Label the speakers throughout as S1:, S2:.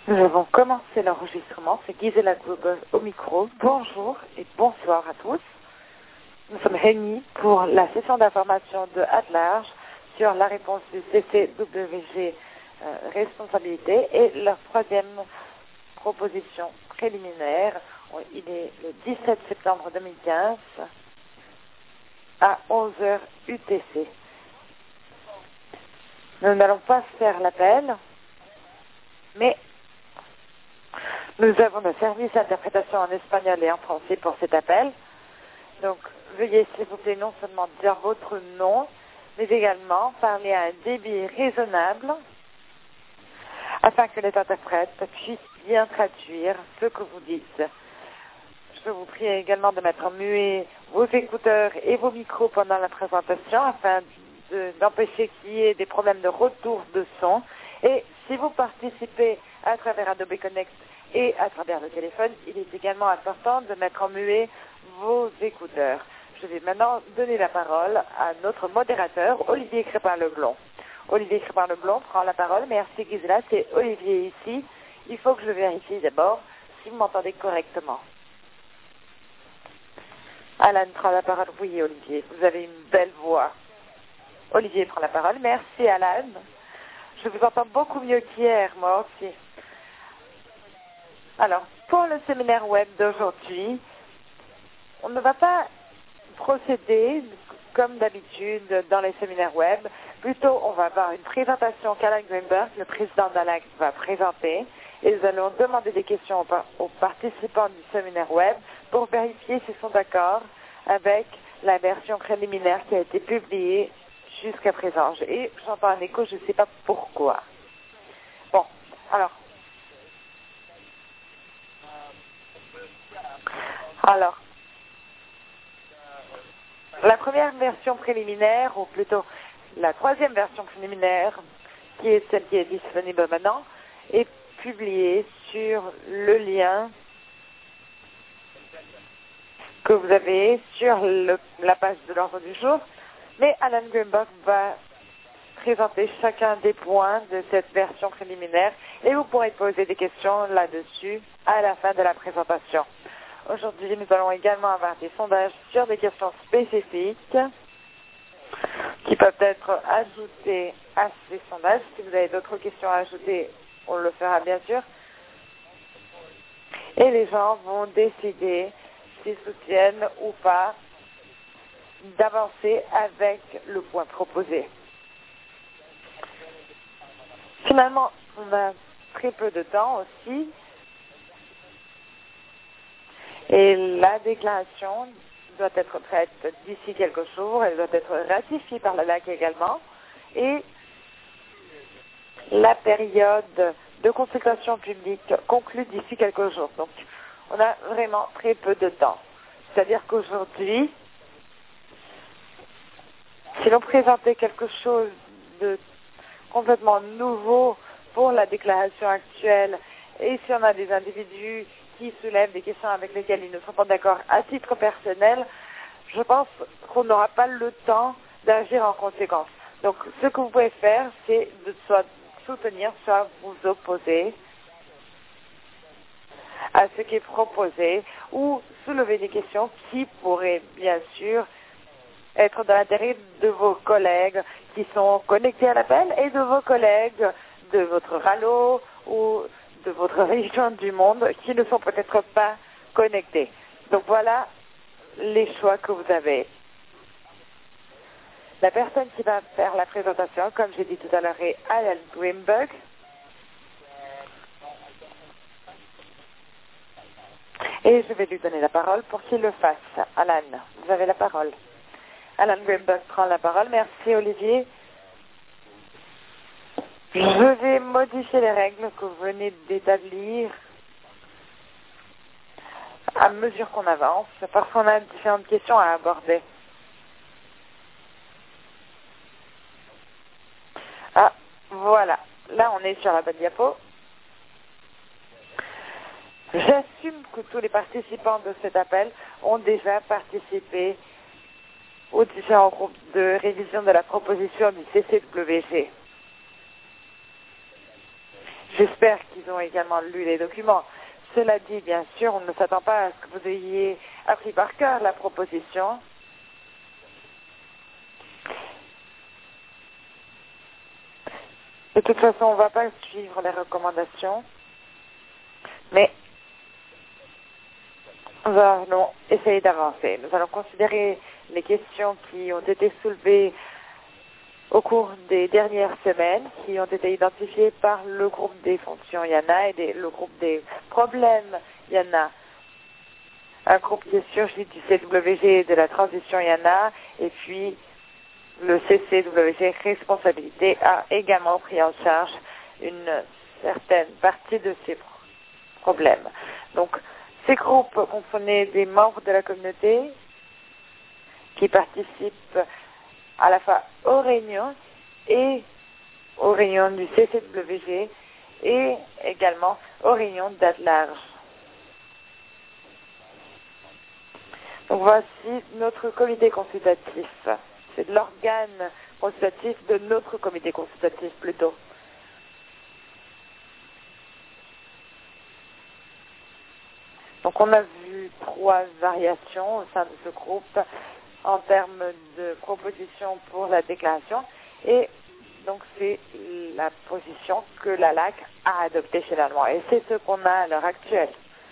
S1: Nous avons commencé l'enregistrement. C'est Gisela Gruber au micro. Bonjour et bonsoir à tous. Nous sommes réunis pour la session d'information de At-Large sur la réponse du CCWG responsabilité et leur troisième proposition préliminaire. Il est le 17 septembre 2015 à 11h UTC. Nous n'allons pas faire l'appel, mais nous avons un service d'interprétation en espagnol et en français pour cet appel. Donc, veuillez s'il vous plaît non seulement dire votre nom, mais également parler à un débit raisonnable afin que les interprètes puissent bien traduire ce que vous dites. Je vous prie également de mettre en muet vos écouteurs et vos micros pendant la présentation afin d'empêcher qu'il y ait des problèmes de retour de son. Et si vous participez à travers Adobe Connect et à travers le téléphone, il est également important de mettre en muet vos écouteurs. Je vais maintenant donner la parole à notre modérateur, Olivier Crépin-Leblond. Olivier Crépin-Leblond prend la parole. Merci Gisela, c'est Olivier ici. Il faut que je vérifie d'abord si vous m'entendez correctement. Alan prend la parole. Oui, Olivier, vous avez une belle voix. Olivier prend la parole. Merci Alan. Je vous entends beaucoup mieux qu'hier, moi aussi. Alors, pour le séminaire web d'aujourd'hui, on ne va pas procéder comme d'habitude dans les séminaires web. Plutôt, on va avoir une présentation qu'Alan Greenberg, le président d'Alax, va présenter. Et nous allons demander des questions aux participants du séminaire web pour vérifier s'ils sont d'accord avec la version préliminaire qui a été publiée jusqu'à présent. Et j'entends un écho, je ne sais pas pourquoi. Bon, alors, la première version préliminaire, ou plutôt la troisième version préliminaire, qui est celle qui est disponible maintenant, est publiée sur le lien que vous avez sur la page de l'ordre du jour. Mais Alan Greenberg va présenter chacun des points de cette version préliminaire et vous pourrez poser des questions là-dessus à la fin de la présentation. Aujourd'hui, nous allons également avoir des sondages sur des questions spécifiques qui peuvent être ajoutées à ces sondages. Si vous avez d'autres questions à ajouter, on le fera bien sûr. Et les gens vont décider s'ils soutiennent ou pas d'avancer avec le point proposé. Finalement, on a très peu de temps aussi. Et la déclaration doit être prête d'ici quelques jours. Elle doit être ratifiée par la LAC également. Et la période de consultation publique conclut d'ici quelques jours. Donc, on a vraiment très peu de temps. C'est-à-dire qu'aujourd'hui, si l'on présentait quelque chose de complètement nouveau pour la déclaration actuelle, et si on a des individus qui soulèvent des questions avec lesquelles ils ne sont pas d'accord à titre personnel, je pense qu'on n'aura pas le temps d'agir en conséquence. Donc, ce que vous pouvez faire, c'est de soit soutenir, soit vous opposer à ce qui est proposé, ou soulever des questions qui pourraient, bien sûr, être dans l'intérêt de vos collègues qui sont connectés à l'appel et de vos collègues de votre RALO ou de votre région du monde qui ne sont peut-être pas connectés. Donc voilà les choix que vous avez. La personne qui va faire la présentation, comme j'ai dit tout à l'heure, est Alan Greenberg. Et je vais lui donner la parole pour qu'il le fasse. Alan, vous avez la parole. Alan Greenberg prend la parole. Merci Olivier. Je vais modifier les règles que vous venez d'établir à mesure qu'on avance, parce qu'on a différentes questions à aborder. Ah, voilà. Là, on est sur la bonne diapo. J'assume que tous les participants de cet appel ont déjà participé aux différents groupes de révision de la proposition du CCWG. J'espère qu'ils ont également lu les documents. Cela dit, bien sûr, on ne s'attend pas à ce que vous ayez appris par cœur la proposition. De toute façon, on ne va pas suivre les recommandations, mais nous allons essayer d'avancer. Nous allons considérer les questions qui ont été soulevées au cours des dernières semaines, qui ont été identifiées par le groupe des fonctions YANA et le groupe des problèmes YANA. Un groupe qui est surgi du CWG de la transition YANA, et puis le CCWG responsabilité a également pris en charge une certaine partie de ces problèmes. Donc, ces groupes comprenaient des membres de la communauté qui participent à la fois aux réunions du CCWG et également aux réunions date large. Donc voici notre comité consultatif. C'est l'organe consultatif de notre comité consultatif plutôt. Donc on a vu 3 variations au sein de ce groupe en termes de propositions pour la déclaration, et donc c'est la position que la LAC a adoptée finalement, et c'est ce qu'on a à l'heure actuelle.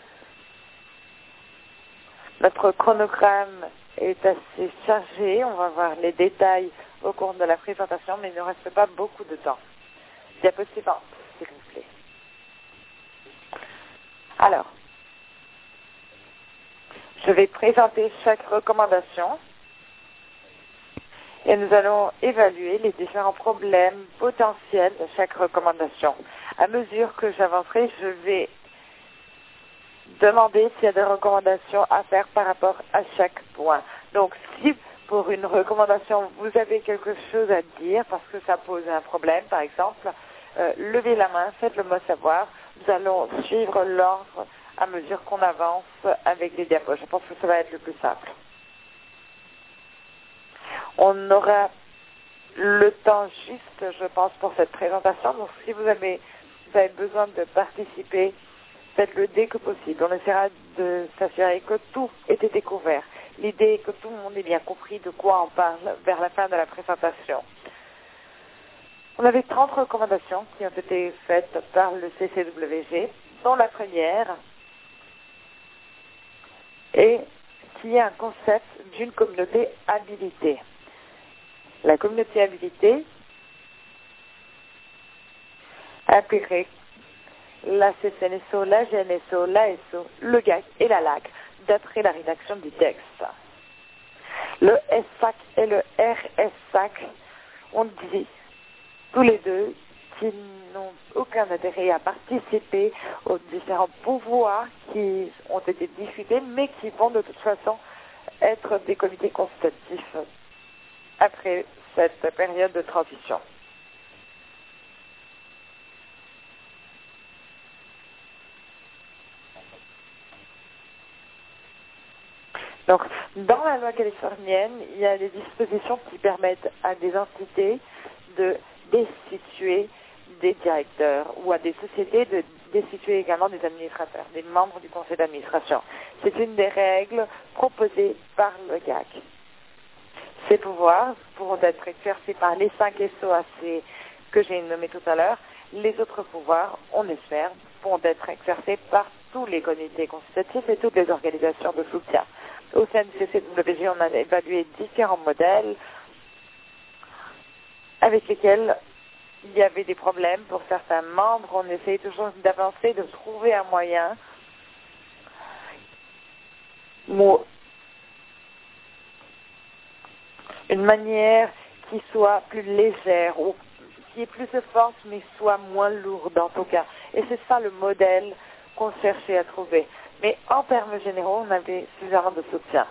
S1: Notre chronogramme est assez chargé, on va voir les détails au cours de la présentation, mais il ne reste pas beaucoup de temps. Diapo suivante, s'il vous plaît. Alors, je vais présenter chaque recommandation et nous allons évaluer les différents problèmes potentiels de chaque recommandation. À mesure que j'avancerai, je vais demander s'il y a des recommandations à faire par rapport à chaque point. Donc, si pour une recommandation, vous avez quelque chose à dire parce que ça pose un problème, par exemple, levez la main, faites-le moi savoir. Nous allons suivre l'ordre à mesure qu'on avance avec les diapos. Je pense que ça va être le plus simple. On aura le temps juste, je pense, pour cette présentation. Donc, si vous avez besoin de participer, faites-le dès que possible. On essaiera de s'assurer que tout ait été couvert. L'idée est que tout le monde ait bien compris de quoi on parle vers la fin de la présentation. On avait 30 recommandations qui ont été faites par le CCWG, dont la première est qu'il y a un concept d'une communauté habilitée. La communauté habilitée impliquerait la CCNSO, la GNSO, l'ASO, le GAC et la LAC, d'après la rédaction du texte. Le SSAC et le RSSAC ont dit, tous les deux, qu'ils n'ont aucun intérêt à participer aux différents pouvoirs qui ont été discutés, mais qui vont de toute façon être des comités consultatifs après cette période de transition. Donc, dans la loi californienne, il y a des dispositions qui permettent à des entités de destituer des directeurs ou à des sociétés de destituer également des administrateurs, des membres du conseil d'administration. C'est une des règles proposées par le GAC. Ces pouvoirs pourront être exercés par les 5 SOAC que j'ai nommés tout à l'heure. Les autres pouvoirs, on espère, pourront être exercés par tous les comités consultatifs et toutes les organisations de soutien. Au sein du CCWG, on a évalué différents modèles avec lesquels il y avait des problèmes pour certains membres. On essaye toujours d'avancer, de trouver un moyen ou une manière qui soit plus légère ou qui ait plus de force mais soit moins lourde en tout cas. Et c'est ça le modèle qu'on cherchait à trouver. Mais en termes généraux, on avait suffisamment de soutien.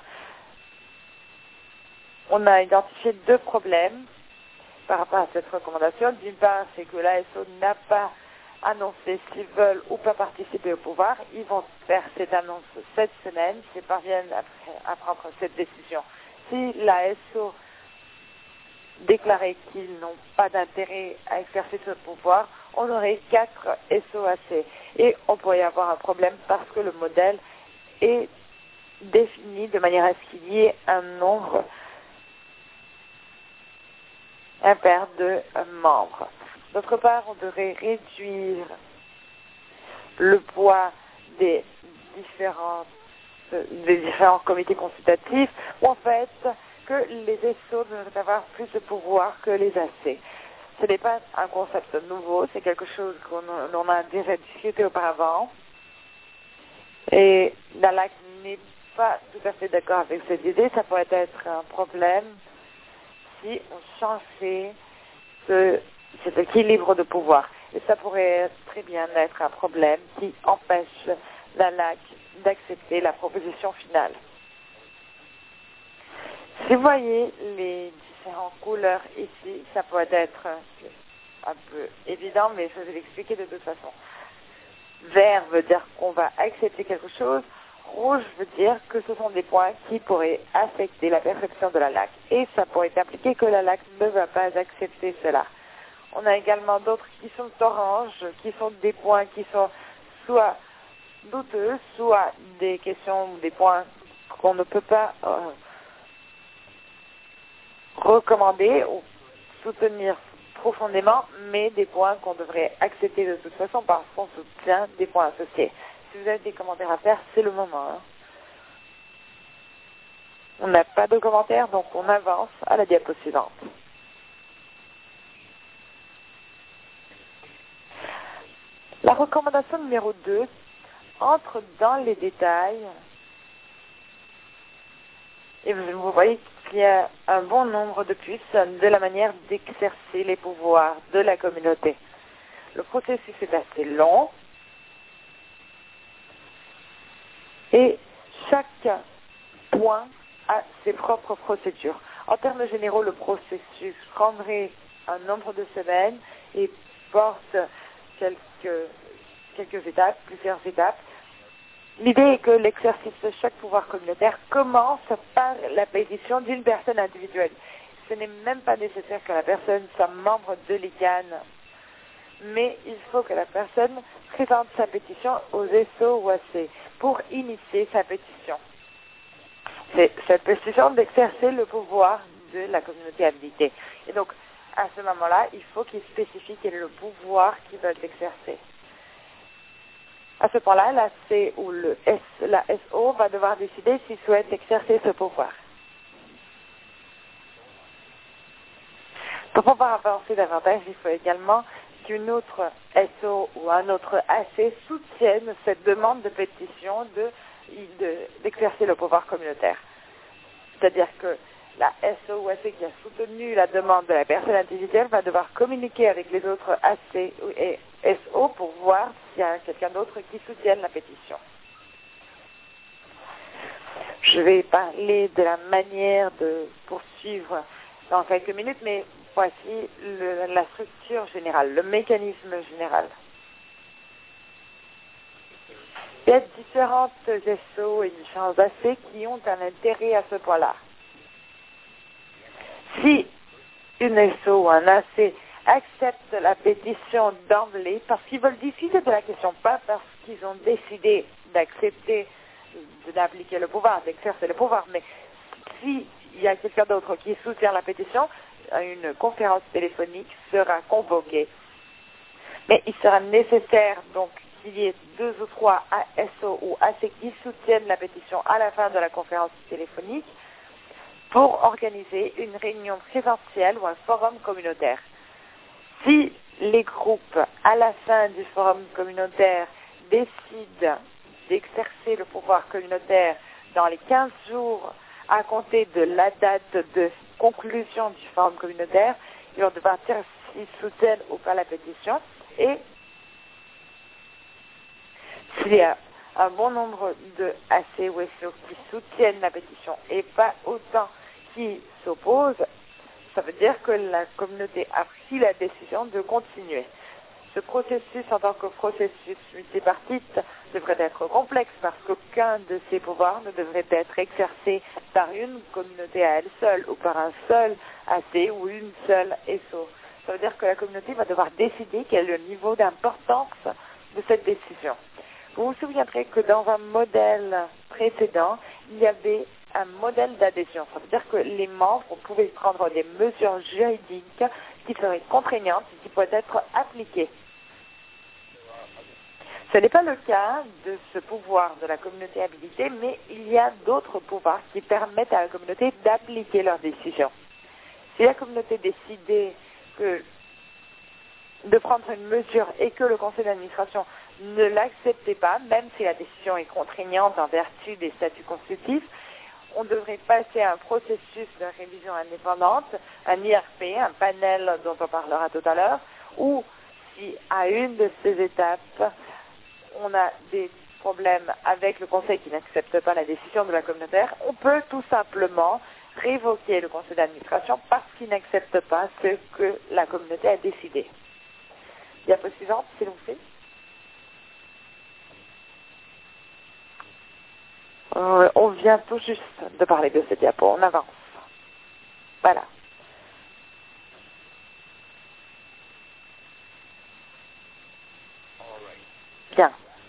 S1: On a identifié 2 problèmes par rapport à cette recommandation. D'une part, c'est que l'ASO n'a pas annoncé s'ils veulent ou pas participer au pouvoir. Ils vont faire cette annonce cette semaine s'ils parviennent à prendre cette décision. Si l'ASO déclarer qu'ils n'ont pas d'intérêt à exercer ce pouvoir, on aurait 4 SOAC. Et on pourrait avoir un problème parce que le modèle est défini de manière à ce qu'il y ait un nombre impair de membres. D'autre part, on devrait réduire le poids des différents comités consultatifs, ou en fait que les SO devraient avoir plus de pouvoir que les AC. Ce n'est pas un concept nouveau, c'est quelque chose qu'on a déjà discuté auparavant. Et la LAC n'est pas tout à fait d'accord avec cette idée. Ça pourrait être un problème si on changeait cet équilibre de pouvoir. Et ça pourrait très bien être un problème qui empêche la LAC d'accepter la proposition finale. Si vous voyez les différentes couleurs ici, ça pourrait être un peu évident, mais je vais l'expliquer de toute façon. Vert veut dire qu'on va accepter quelque chose. Rouge veut dire que ce sont des points qui pourraient affecter la perception de la LAC. Et ça pourrait impliquer que la LAC ne va pas accepter cela. On a également d'autres qui sont orange, qui sont des points qui sont soit douteux, soit des questions ou des points qu'on ne peut pas recommander ou soutenir profondément, mais des points qu'on devrait accepter de toute façon parce qu'on soutient des points associés. Si vous avez des commentaires à faire, c'est le moment. On n'a pas de commentaires, donc on avance à la diapo suivante. La recommandation numéro 2 entre dans les détails et vous voyez qu'il y a un bon nombre de puces de la manière d'exercer les pouvoirs de la communauté. Le processus est assez long et chaque point a ses propres procédures. En termes généraux, le processus prendrait un nombre de semaines et porte quelques étapes, plusieurs étapes. L'idée est que l'exercice de chaque pouvoir communautaire commence par la pétition d'une personne individuelle. Ce n'est même pas nécessaire que la personne soit membre de l'ICANN, mais il faut que la personne présente sa pétition aux SO ou AC pour initier sa pétition. C'est cette pétition d'exercer le pouvoir de la communauté habilitée. Et donc, à ce moment-là, il faut qu'il spécifie quel est le pouvoir qu'ils veulent exercer. À ce point-là, la C ou la SO va devoir décider s'il souhaite exercer ce pouvoir. Pour pouvoir avancer davantage, il faut également qu'une autre SO ou un autre AC soutienne cette demande de pétition d'exercer le pouvoir communautaire. C'est-à-dire que la SO ou AC qui a soutenu la demande de la personne individuelle va devoir communiquer avec les autres AC et SO pour voir s'il y a quelqu'un d'autre qui soutienne la pétition. Je vais parler de la manière de poursuivre dans quelques minutes, mais voici la structure générale, le mécanisme général. Il y a différentes SO et différents AC qui ont un intérêt à ce point-là. Si une SO ou un AC accepte la pétition d'emblée parce qu'ils veulent discuter de la question, pas parce qu'ils ont décidé d'accepter d'appliquer le pouvoir, d'exercer le pouvoir, mais s'il y a quelqu'un d'autre qui soutient la pétition, une conférence téléphonique sera convoquée. Mais il sera nécessaire donc qu'il y ait 2 ou 3 SO ou AC qui soutiennent la pétition à la fin de la conférence téléphonique pour organiser une réunion présentielle ou un forum communautaire. Si les groupes, à la fin du forum communautaire, décident d'exercer le pouvoir communautaire dans les 15 jours à compter de la date de conclusion du forum communautaire, ils vont devoir dire s'ils soutiennent ou pas la pétition. Et s'il y a un bon nombre de AC ou SO qui soutiennent la pétition et pas autant qui s'opposent, ça veut dire que la communauté a pris la décision de continuer. ce processus en tant que processus multipartite devrait être complexe parce qu'aucun de ces pouvoirs ne devrait être exercé par une communauté à elle seule ou par un seul AC ou une seule SO. Ça veut dire que la communauté va devoir décider quel est le niveau d'importance de cette décision. Vous vous souviendrez que dans un modèle précédent, il y avait un modèle d'adhésion. Ça veut dire que les membres pouvaient prendre des mesures juridiques qui seraient contraignantes et qui pourraient être appliquées. Ce n'est pas le cas de ce pouvoir de la communauté habilitée, mais il y a d'autres pouvoirs qui permettent à la communauté d'appliquer leurs décisions. Si la communauté décidait de prendre une mesure et que le conseil d'administration ne l'acceptait pas, même si la décision est contraignante en vertu des statuts constitutifs, on devrait passer à un processus de révision indépendante, un IRP, un panel dont on parlera tout à l'heure, ou si à une de ces étapes, on a des problèmes avec le conseil qui n'accepte pas la décision de la communautaire, on peut tout simplement révoquer le conseil d'administration parce qu'il n'accepte pas ce que la communauté a décidé. Diapo suivante, s'il vous plaît. On vient tout juste de parler de cette diapo, on avance. Voilà. Bien.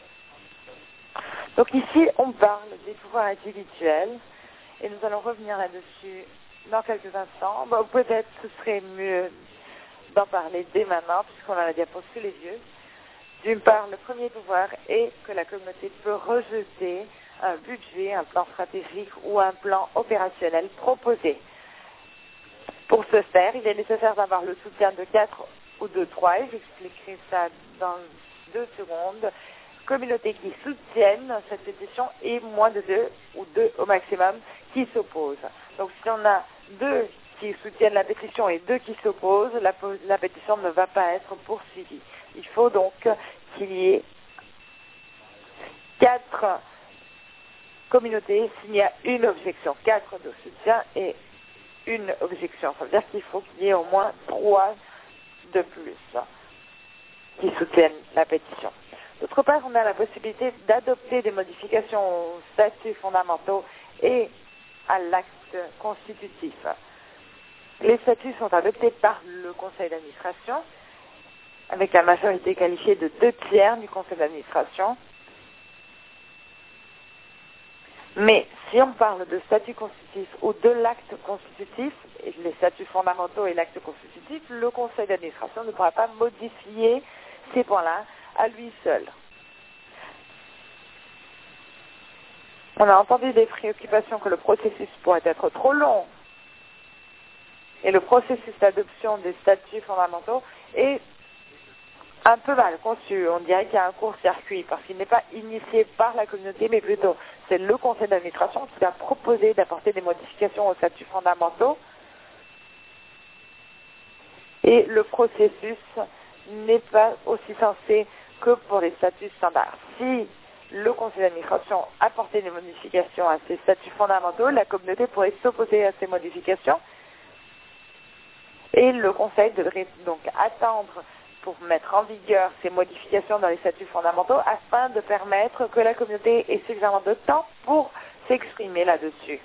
S1: Donc ici, on parle des pouvoirs individuels et nous allons revenir là-dessus dans quelques instants. Bon, peut-être ce serait mieux d'en parler dès maintenant puisqu'on a la diapo sous les yeux. D'une part, le premier pouvoir est que la communauté peut rejeter un budget, un plan stratégique ou un plan opérationnel proposé. Pour ce faire, il est nécessaire d'avoir le soutien de 4 ou de 3, et j'expliquerai ça dans 2 secondes, communautés qui soutiennent cette pétition et moins de 2 ou 2 au maximum qui s'opposent. Donc si on a 2 qui soutiennent la pétition et 2 qui s'opposent, la pétition ne va pas être poursuivie. Il faut donc qu'il y ait 4 communautés s'il y a une objection, 4 de soutien et une objection. Ça veut dire qu'il faut qu'il y ait au moins 3 de plus qui soutiennent la pétition. D'autre part, on a la possibilité d'adopter des modifications aux statuts fondamentaux et à l'acte constitutif. Les statuts sont adoptés par le conseil d'administration avec la majorité qualifiée de 2/3 du conseil d'administration. Mais si on parle de statut constitutif ou de l'acte constitutif, et les statuts fondamentaux et l'acte constitutif, le conseil d'administration ne pourra pas modifier ces points-là à lui seul. On a entendu des préoccupations que le processus pourrait être trop long et le processus d'adoption des statuts fondamentaux est un peu mal conçu. On dirait qu'il y a un court-circuit parce qu'il n'est pas initié par la communauté, mais plutôt c'est le conseil d'administration qui a proposé d'apporter des modifications aux statuts fondamentaux. Et le processus n'est pas aussi sensé que pour les statuts standards. Si le conseil d'administration apportait des modifications à ces statuts fondamentaux, la communauté pourrait s'opposer à ces modifications. Et le conseil devrait donc attendre pour mettre en vigueur ces modifications dans les statuts fondamentaux afin de permettre que la communauté ait suffisamment de temps pour s'exprimer là-dessus.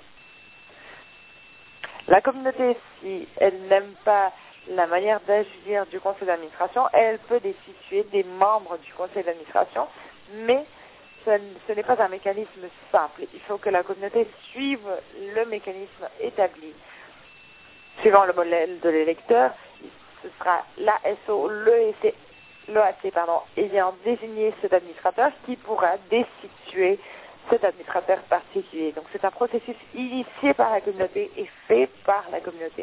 S1: La communauté, si elle n'aime pas la manière d'agir du conseil d'administration, elle peut destituer des membres du conseil d'administration, mais ce n'est pas un mécanisme simple. Il faut que la communauté suive le mécanisme établi. Suivant le modèle de l'électeur, ce sera l'ASO, l'EAC, ayant désigné cet administrateur qui pourra destituer cet administrateur particulier. Donc c'est un processus initié par la communauté et fait par la communauté.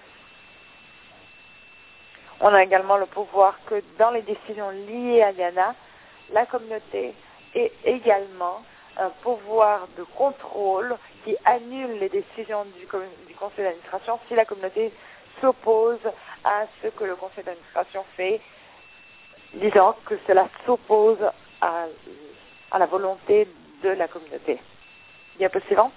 S1: On a également le pouvoir que dans les décisions liées à l'IANA, la communauté ait également un pouvoir de contrôle qui annule les décisions du conseil d'administration si la communauté s'oppose à ce que le conseil d'administration fait, disant que cela s'oppose à la volonté de la communauté. Diapo suivante.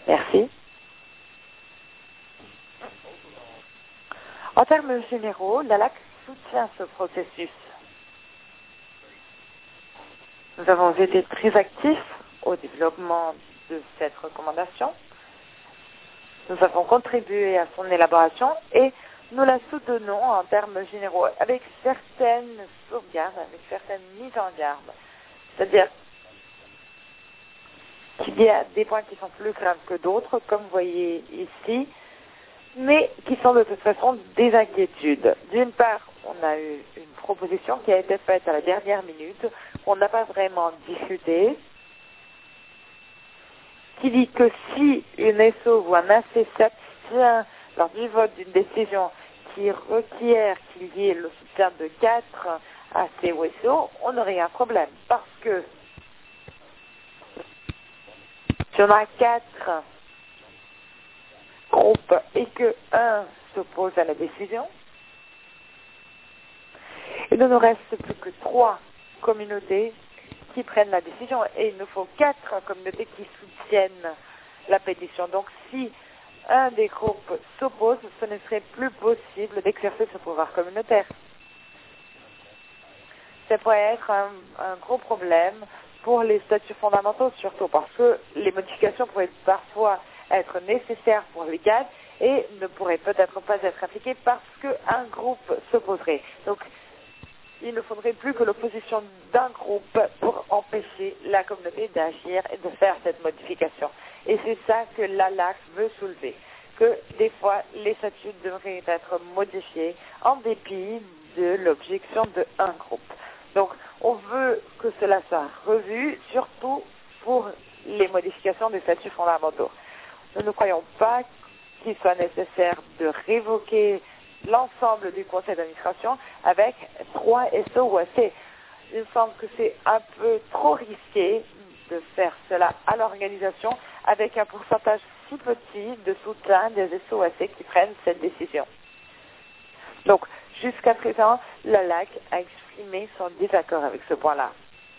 S1: Merci. En termes généraux, la LAC soutient ce processus. Nous avons été très actifs au développement de cette recommandation. Nous avons contribué à son élaboration et nous la soutenons en termes généraux avec certaines sauvegardes, avec certaines mises en garde. C'est-à-dire qu'il y a des points qui sont plus graves que d'autres, comme vous voyez ici, mais qui sont de toute façon des inquiétudes. D'une part, on a eu une proposition qui a été faite à la dernière minute, on n'a pas vraiment discuté, qui dit que si une SO ou un AC s'abstient lors du vote d'une décision qui requiert qu'il y ait le soutien de 4 AC ou SO, on aurait un problème. Parce que si on a 4 groupes et que un s'oppose à la décision, il ne nous reste plus que 3 communautés qui prennent la décision et il nous faut 4 communautés qui soutiennent la pétition. Donc si un des groupes s'oppose, ce ne serait plus possible d'exercer ce pouvoir communautaire. Ça pourrait être un gros problème pour les statuts fondamentaux, surtout parce que les modifications pourraient parfois être nécessaires pour les cadres et ne pourraient peut-être pas être appliquées parce qu'un groupe s'opposerait. Donc, il ne faudrait plus que l'opposition d'un groupe pour empêcher la communauté d'agir et de faire cette modification. Et c'est ça que la LAC veut soulever, que des fois les statuts devraient être modifiés en dépit de l'objection d'un groupe. Donc, on veut que cela soit revu, surtout pour les modifications des statuts fondamentaux. Nous ne croyons pas qu'il soit nécessaire de révoquer l'ensemble du conseil d'administration avec 3 SO ou AC. Il me semble que c'est un peu trop risqué de faire cela à l'organisation avec un pourcentage si petit de soutien des SO ou AC qui prennent cette décision. Donc, jusqu'à présent, la LAC a exprimé son désaccord avec ce point-là.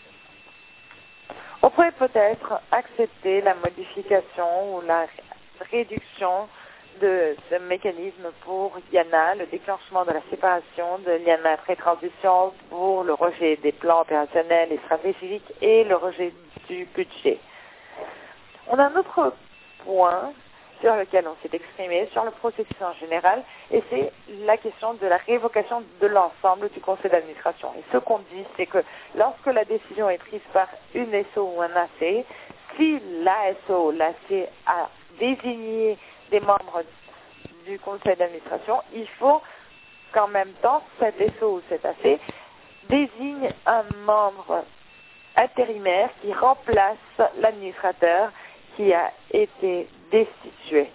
S1: On pourrait peut-être accepter la modification ou la réduction de ce mécanisme pour Yana, le déclenchement de la séparation de Yana pré-transition pour le rejet des plans opérationnels et stratégiques et le rejet du budget. On a un autre point sur lequel on s'est exprimé, sur le processus en général, et c'est la question de la révocation de l'ensemble du conseil d'administration. Et ce qu'on dit, c'est que lorsque la décision est prise par une SO ou un AC, si l'ASO, l'AC a désigné des membres du conseil d'administration, il faut qu'en même temps, cet SO ou cet AC désigne un membre intérimaire qui remplace l'administrateur qui a été destitué.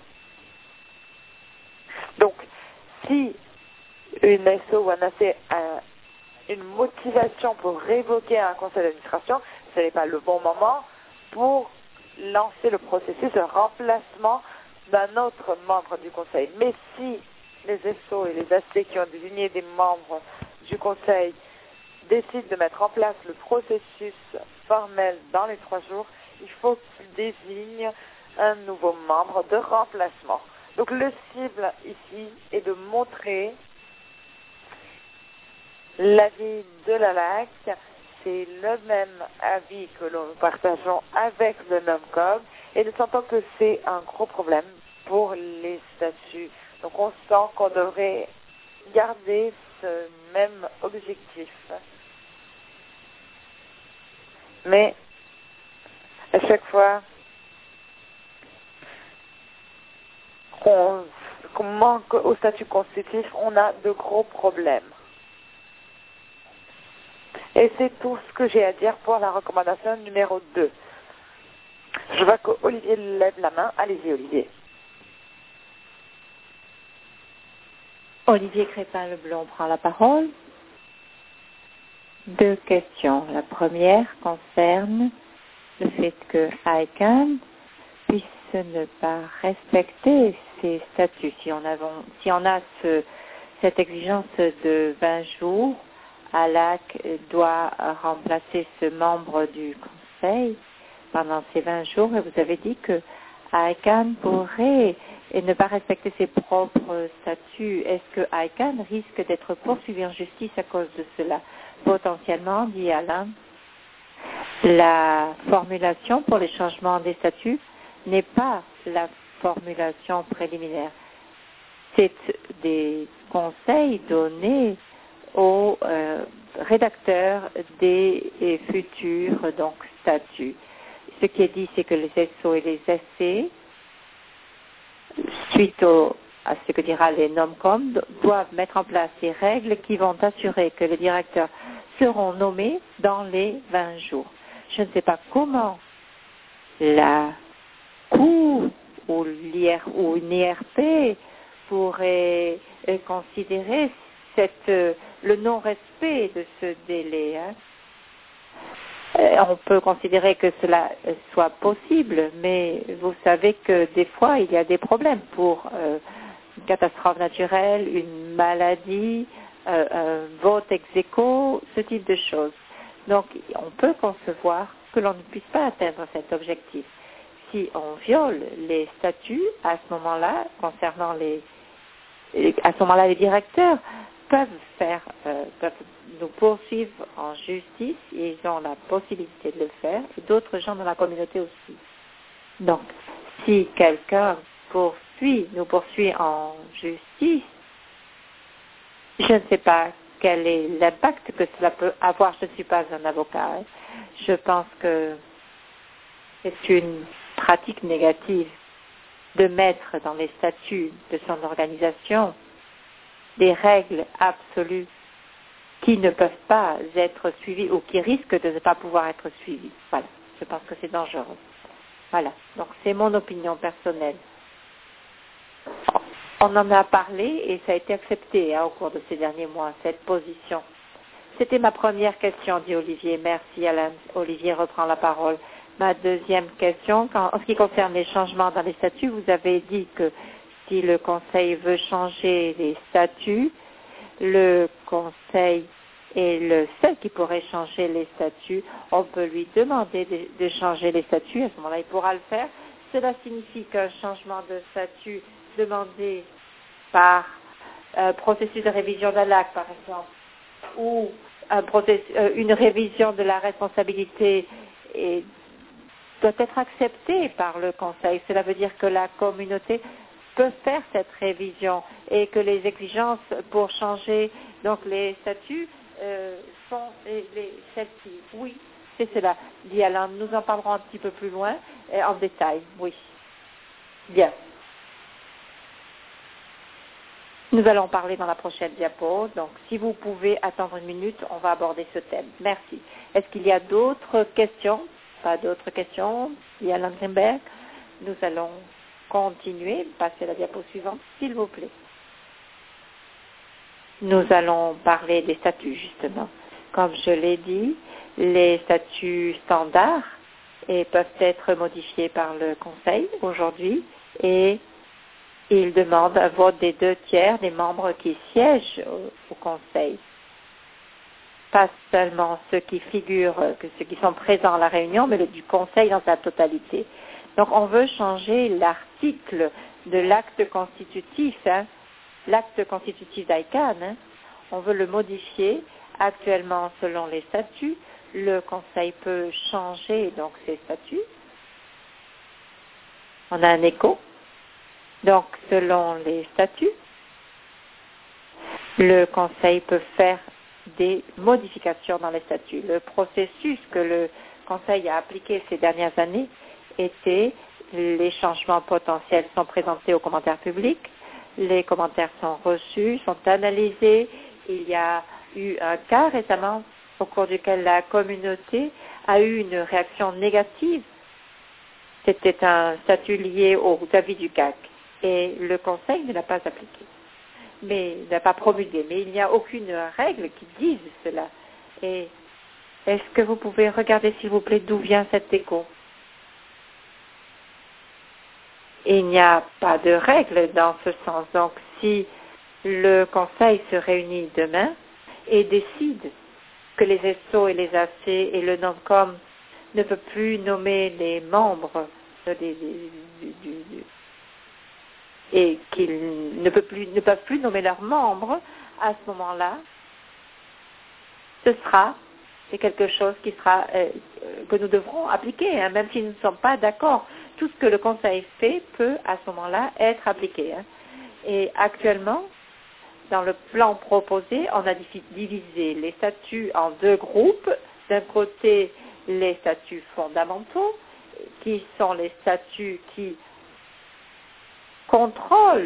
S1: Donc, si une SO ou un AC a une motivation pour révoquer un conseil d'administration, ce n'est pas le bon moment pour lancer le processus de remplacement d'un autre membre du conseil. Mais si les SO et les AC qui ont désigné des membres du conseil décident de mettre en place le processus formel dans les 3 jours, il faut qu'ils désignent un nouveau membre de remplacement. Donc le cible ici est de montrer l'avis de la LAC. C'est le même avis que nous partageons avec le NOMCOG et nous sentons que c'est un gros problème pour les statuts. Donc on sent qu'on devrait garder ce même objectif. Mais à chaque fois qu'on manque au statut constitutif, on a de gros problèmes. Et c'est tout ce que j'ai à dire pour la recommandation numéro 2. Je vois qu'Olivier lève la main. Allez-y, Olivier.
S2: Olivier Crépin-Leblond prend la parole. 2 questions. La première concerne le fait que ICANN puisse ne pas respecter ses statuts. Si on a cette exigence de 20 jours, ALAC doit remplacer ce membre du conseil pendant ces 20 jours et vous avez dit que ICANN pourrait ne pas respecter ses propres statuts? Est-ce que ICANN risque d'être poursuivi en justice à cause de cela? Potentiellement, dit Alain, la formulation pour les changements des statuts n'est pas la formulation préliminaire. C'est des conseils donnés aux rédacteurs des futurs statuts. Ce qui est dit, c'est que les SO et les SC, suite à ce que dira les NOMCOM, doivent mettre en place des règles qui vont assurer que les directeurs seront nommés dans les 20 jours. Je ne sais pas comment la Cour ou une IRP pourrait considérer le non-respect de ce délai. On peut considérer que cela soit possible, mais vous savez que des fois, il y a des problèmes pour une catastrophe naturelle, une maladie, un vote ex aequo, ce type de choses. Donc, on peut concevoir que l'on ne puisse pas atteindre cet objectif. Si on viole les statuts, à ce moment-là, les directeurs peuvent nous poursuivre en justice, et ils ont la possibilité de le faire, et d'autres gens dans la communauté aussi. Donc, si quelqu'un nous poursuit en justice, je ne sais pas quel est l'impact que cela peut avoir. Je ne suis pas un avocat. Je pense que c'est une pratique négative de mettre dans les statuts de son organisation des règles absolues qui ne peuvent pas être suivies ou qui risquent de ne pas pouvoir être suivies. Voilà, je pense que c'est dangereux. Voilà, donc c'est mon opinion personnelle. On en a parlé et ça a été accepté au cours de ces derniers mois, cette position. C'était ma première question, dit Olivier. Merci Alain. Olivier reprend la parole. Ma deuxième question, en ce qui concerne les changements dans les statuts, vous avez dit que si le Conseil veut changer les statuts, le Conseil est le seul qui pourrait changer les statuts. On peut lui demander de changer les statuts. À ce moment-là, il pourra le faire. Cela signifie qu'un changement de statut demandé par processus de révision d'un acte, par exemple, ou une révision de la responsabilité doit être accepté par le Conseil. Cela veut dire que la communauté peut faire cette révision et que les exigences pour changer donc les statuts sont celles-ci. Oui, c'est cela. Dit Alain, nous en parlerons un petit peu plus loin en détail. Oui. Bien. Nous allons parler dans la prochaine diapo. Donc, si vous pouvez attendre une minute, on va aborder ce thème. Merci. Est-ce qu'il y a d'autres questions? Pas d'autres questions? Il y a Langenberg. Nous allons continuer. Passez la diapo suivante, s'il vous plaît. Nous allons parler des statuts, justement. Comme je l'ai dit, les statuts standards peuvent être modifiés par le Conseil aujourd'hui et il demande un vote des 2/3 des membres qui siègent au Conseil. Pas seulement ceux qui figurent, ceux qui sont présents à la réunion, mais du Conseil dans sa totalité. Donc on veut changer l'article de l'acte constitutif, l'acte constitutif d'ICANN, on veut le modifier. Actuellement, selon les statuts, le Conseil peut changer donc ses statuts. On a un écho. Donc, selon les statuts, le Conseil peut faire des modifications dans les statuts. Le processus que le Conseil a appliqué ces dernières années était les changements potentiels sont présentés aux commentaires publics, les commentaires sont reçus, sont analysés. Il y a eu un cas récemment au cours duquel la communauté a eu une réaction négative. C'était un statut lié aux avis du CAC. Et le Conseil ne l'a pas appliqué, mais n'a pas promulgué. Mais il n'y a aucune règle qui dise cela. Et est-ce que vous pouvez regarder, s'il vous plaît, d'où vient cet écho? Il n'y a pas de règle dans ce sens. Donc, si le Conseil se réunit demain et décide que les SO et les AC et le NOMCOM ne peuvent plus nommer les membres et qu'ils ne peuvent plus nommer leurs membres, à ce moment-là, c'est quelque chose que nous devrons appliquer, hein, même si nous ne sommes pas d'accord. Tout ce que le Conseil fait peut, à ce moment-là, être appliqué. Hein. Et actuellement, dans le plan proposé, on a divisé les statuts en deux groupes. D'un côté, les statuts fondamentaux, qui sont les statuts qui contrôlent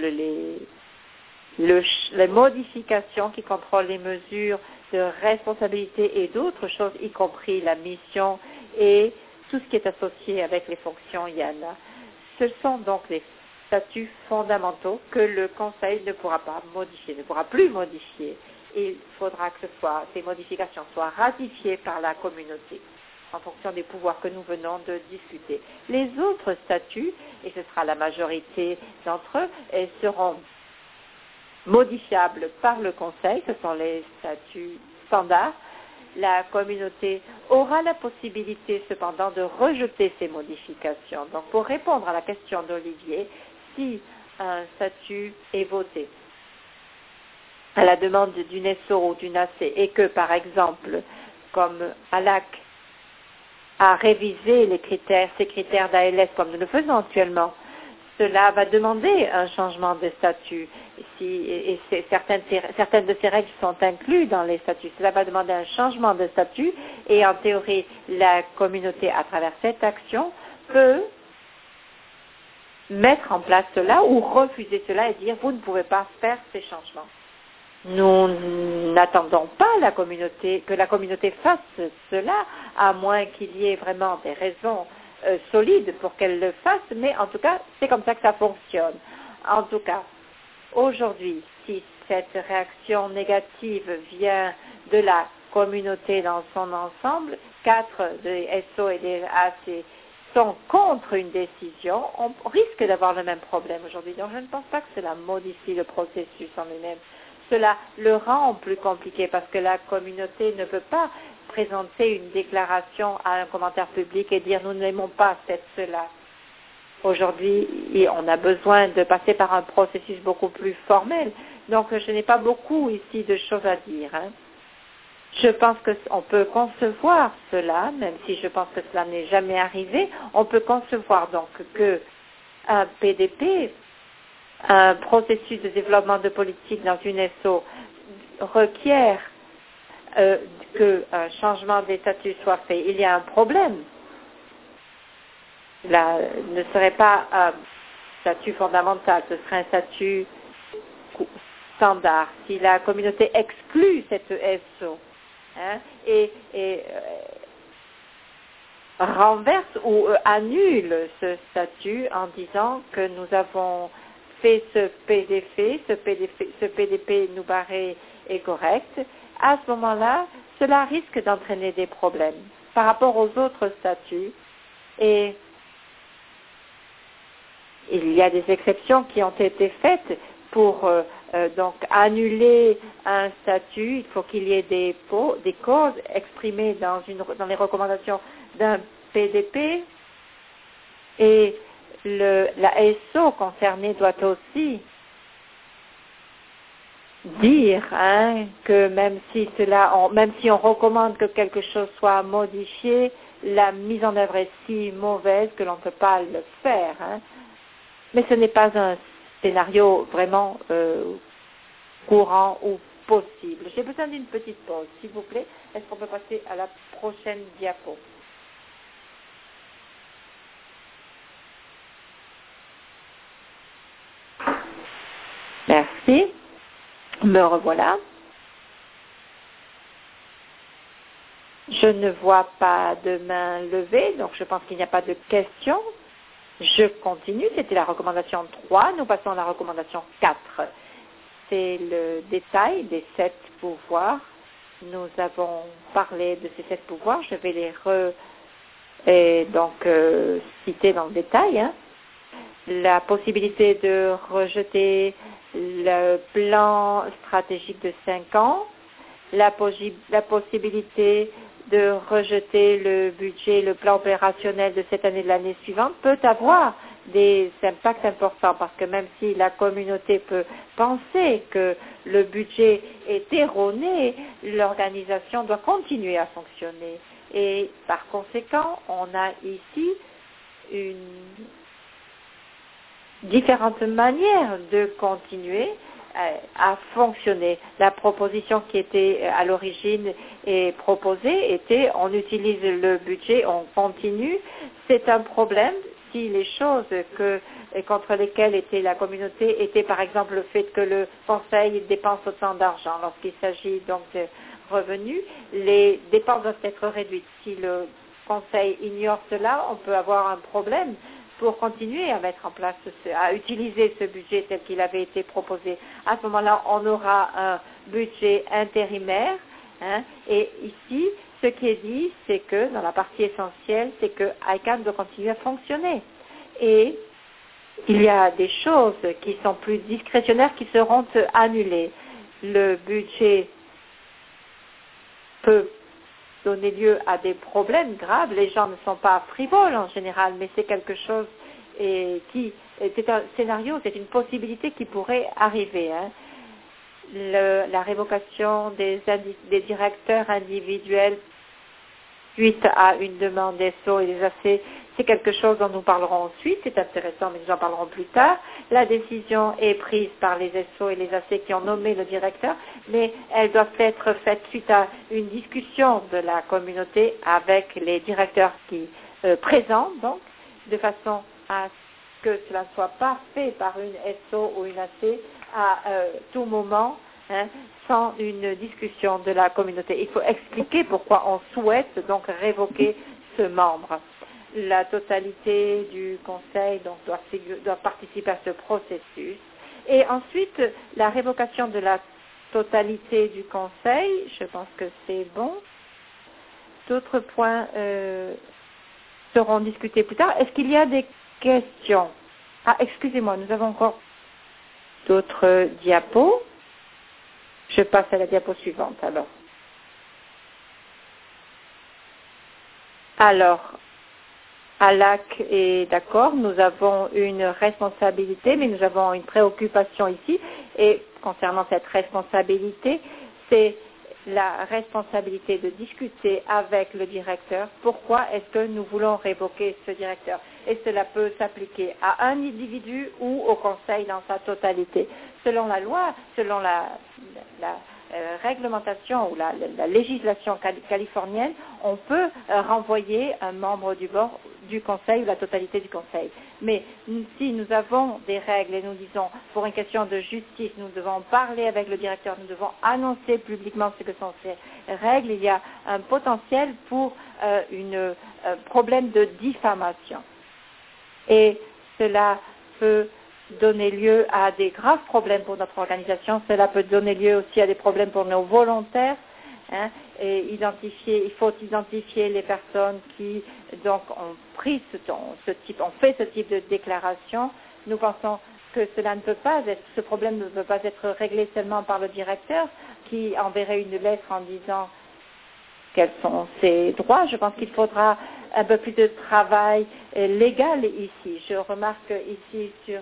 S2: les modifications, qui contrôlent les mesures de responsabilité et d'autres choses, y compris la mission et tout ce qui est associé avec les fonctions IANA. Ce sont donc les statuts fondamentaux que le Conseil ne pourra pas modifier, ne pourra plus modifier. Il faudra que ces modifications soient ratifiées par la communauté en fonction des pouvoirs que nous venons de discuter. Les autres statuts, et ce sera la majorité d'entre eux, seront modifiables par le Conseil, ce sont les statuts standards. La communauté aura la possibilité cependant de rejeter ces modifications. Donc pour répondre à la question d'Olivier, si un statut est voté à la demande d'une SO ou d'une AC et que par exemple, comme ALAC a révisé ces critères d'ALS comme nous le faisons actuellement, cela va demander un changement de statut. Certaines de ces règles sont incluses dans les statuts. Cela va demander un changement de statut et en théorie, la communauté, à travers cette action, peut mettre en place cela ou refuser cela et dire vous ne pouvez pas faire ces changements. Nous n'attendons pas que la communauté fasse cela, à moins qu'il y ait vraiment des raisons solides pour qu'elle le fasse, mais en tout cas, c'est comme ça que ça fonctionne. En tout cas, aujourd'hui, si cette réaction négative vient de la communauté dans son ensemble, 4 des SO et des AC sont contre une décision, on risque d'avoir le même problème aujourd'hui. Donc je ne pense pas que cela modifie le processus en lui-même. Cela le rend plus compliqué parce que la communauté ne peut pas présenter une déclaration à un commentaire public et dire nous n'aimons pas cela. Aujourd'hui, on a besoin de passer par un processus beaucoup plus formel. Donc je n'ai pas beaucoup ici de choses à dire. Hein. Je pense qu'on peut concevoir cela, même si je pense que cela n'est jamais arrivé, on peut concevoir donc qu'un PDP, un processus de développement de politique dans une SO requiert qu'un changement des statuts soit fait. Il y a un problème. Là, ne serait pas un statut fondamental, ce serait un statut standard. Si la communauté exclut cette SO et renverse ou annule ce statut en disant que nous avons fait ce PDP nous paraît est correct, à ce moment-là, cela risque d'entraîner des problèmes par rapport aux autres statuts et il y a des exceptions qui ont été faites pour donc annuler un statut. Il faut qu'il y ait des causes exprimées dans les recommandations d'un PDP et la SO concernée doit aussi dire que même si on recommande que quelque chose soit modifié, la mise en œuvre est si mauvaise que l'on ne peut pas le faire. Mais ce n'est pas un scénario vraiment courant ou possible. J'ai besoin d'une petite pause, s'il vous plaît. Est-ce qu'on peut passer à la prochaine diapo? Merci. Me revoilà. Je ne vois pas de main levée, donc je pense qu'il n'y a pas de questions. Je continue, c'était la recommandation 3, nous passons à la recommandation 4. C'est le détail des 7 pouvoirs. Nous avons parlé de ces 7 pouvoirs, je vais les citer dans le détail. La possibilité de rejeter le plan stratégique de 5 ans, la possibilité de rejeter le budget, le plan opérationnel de cette année de l'année suivante peut avoir des impacts importants parce que même si la communauté peut penser que le budget est erroné, l'organisation doit continuer à fonctionner. Et par conséquent, on a ici différentes manières de continuer à fonctionner. La proposition qui était à l'origine et proposée était on utilise le budget, on continue. C'est un problème si les choses contre lesquelles était la communauté étaient par exemple le fait que le conseil dépense autant d'argent. Lorsqu'il s'agit donc de revenus, les dépenses doivent être réduites. Si le conseil ignore cela, on peut avoir un problème pour continuer à mettre en place, à utiliser ce budget tel qu'il avait été proposé. À ce moment-là, on aura un budget intérimaire. Et ici, ce qui est dit, c'est que, dans la partie essentielle, c'est que ICANN doit continuer à fonctionner. Et il y a des choses qui sont plus discrétionnaires qui seront annulées. Le budget peut donner lieu à des problèmes graves. Les gens ne sont pas frivoles en général, mais c'est quelque chose c'est un scénario, c'est une possibilité qui pourrait arriver. La révocation des directeurs individuels suite à une demande des SO et des AC, c'est quelque chose dont nous parlerons ensuite, c'est intéressant, mais nous en parlerons plus tard. La décision est prise par les SO et les AC qui ont nommé le directeur, mais elles doivent être faites suite à une discussion de la communauté avec les directeurs qui présents, donc, de façon à ce que cela ne soit pas fait par une SO ou une AC à tout moment, sans une discussion de la communauté. Il faut expliquer pourquoi on souhaite donc révoquer ce membre. La totalité du conseil donc, doit participer à ce processus. Et ensuite, la révocation de la totalité du conseil, je pense que c'est bon. D'autres points seront discutés plus tard. Est-ce qu'il y a des questions? Excusez-moi, nous avons encore d'autres diapos. Je passe à la diapo suivante, Alors, ALAC est d'accord, nous avons une responsabilité, mais nous avons une préoccupation ici. Et concernant cette responsabilité, c'est la responsabilité de discuter avec le directeur. Pourquoi est-ce que nous voulons révoquer ce directeur? Et cela peut s'appliquer à un individu ou au conseil dans sa totalité. Selon la loi, selon la réglementation ou la législation californienne, on peut renvoyer un membre du conseil ou la totalité du conseil. Mais si nous avons des règles et nous disons, pour une question de justice, nous devons parler avec le directeur, nous devons annoncer publiquement ce que sont ces règles, il y a un potentiel pour un problème de diffamation. Et cela peut donner lieu à des graves problèmes pour notre organisation. Cela peut donner lieu aussi à des problèmes pour nos volontaires. Et il faut identifier les personnes qui donc ont fait ce type de déclaration. Nous pensons que ce problème ne peut pas être réglé seulement par le directeur qui enverrait une lettre en disant quels sont ses droits. Je pense qu'il faudra un peu plus de travail légal ici. Je remarque ici sur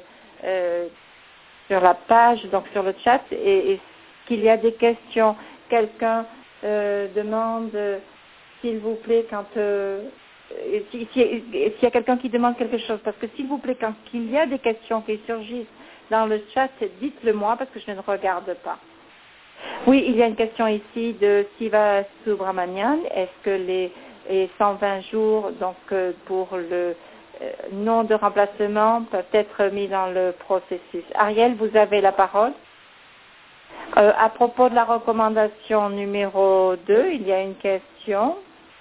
S2: la page, donc sur le chat, et qu'il y a des questions. Quelqu'un demande, s'il vous plaît, s'il y a quelqu'un qui demande quelque chose, parce que s'il vous plaît, quand il y a des questions qui surgissent dans le chat, dites-le moi, parce que je ne regarde pas. Oui, il y a une question ici de Siva Subramanian. Est-ce que les 120 jours donc pour le nom de remplacement peuvent être mis dans le processus? Ariel, vous avez la parole. À propos de la recommandation numéro 2, il y a une question.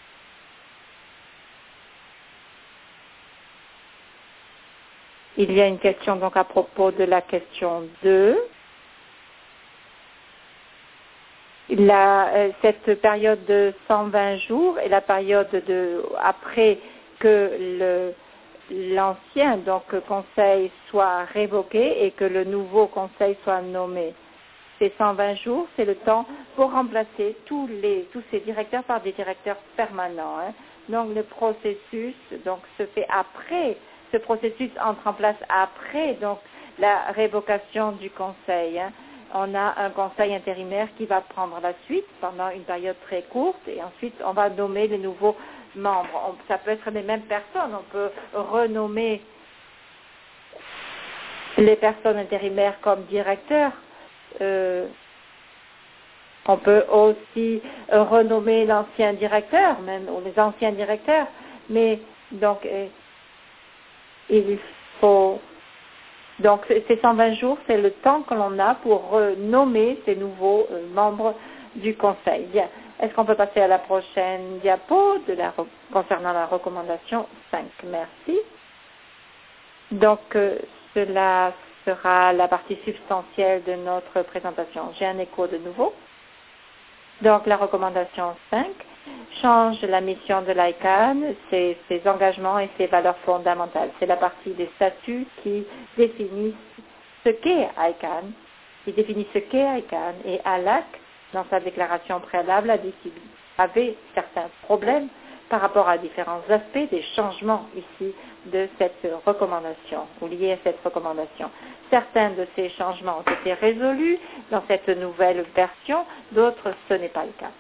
S2: Il y a une question donc à propos de la question 2. Cette période de 120 jours et la période après que l'ancien donc conseil soit révoqué et que le nouveau conseil soit nommé. ces 120 jours, c'est le temps pour remplacer tous ces directeurs par des directeurs permanents. Hein. Donc le processus donc se fait après, ce processus entre en place après donc la révocation du conseil. Hein. On a un conseil intérimaire qui va prendre la suite pendant une période très courte et ensuite on va nommer les nouveaux membres. Ça peut être les mêmes personnes, on peut renommer les personnes intérimaires comme directeurs. On peut aussi renommer l'ancien directeur, même, ou les anciens directeurs, mais donc il faut... Donc ces 120 jours, c'est le temps que l'on a pour nommer ces nouveaux membres du conseil. Bien. Est-ce qu'on peut passer à la prochaine diapo concernant la recommandation 5? Merci. Donc cela sera la partie substantielle de notre présentation. J'ai un écho de nouveau. Donc la recommandation 5 change la mission de l'ICANN, ses engagements et ses valeurs fondamentales. C'est la partie des statuts qui définissent ce qu'est ICANN, et ALAC, dans sa déclaration préalable, a dit qu'il avait certains problèmes par rapport à différents aspects des changements ici de cette recommandation, ou liés à cette recommandation. Certains de ces changements ont été résolus dans cette nouvelle version, d'autres ce n'est pas le cas.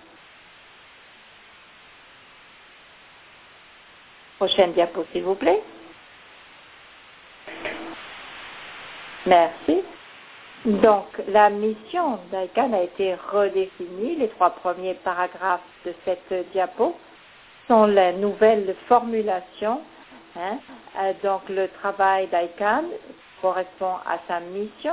S2: Prochaine diapo, s'il vous plaît. Merci. Donc, la mission d'ICANN a été redéfinie. Les 3 premiers paragraphes de cette diapo sont la nouvelle formulation. Hein. Donc, le travail d'ICANN correspond à sa mission.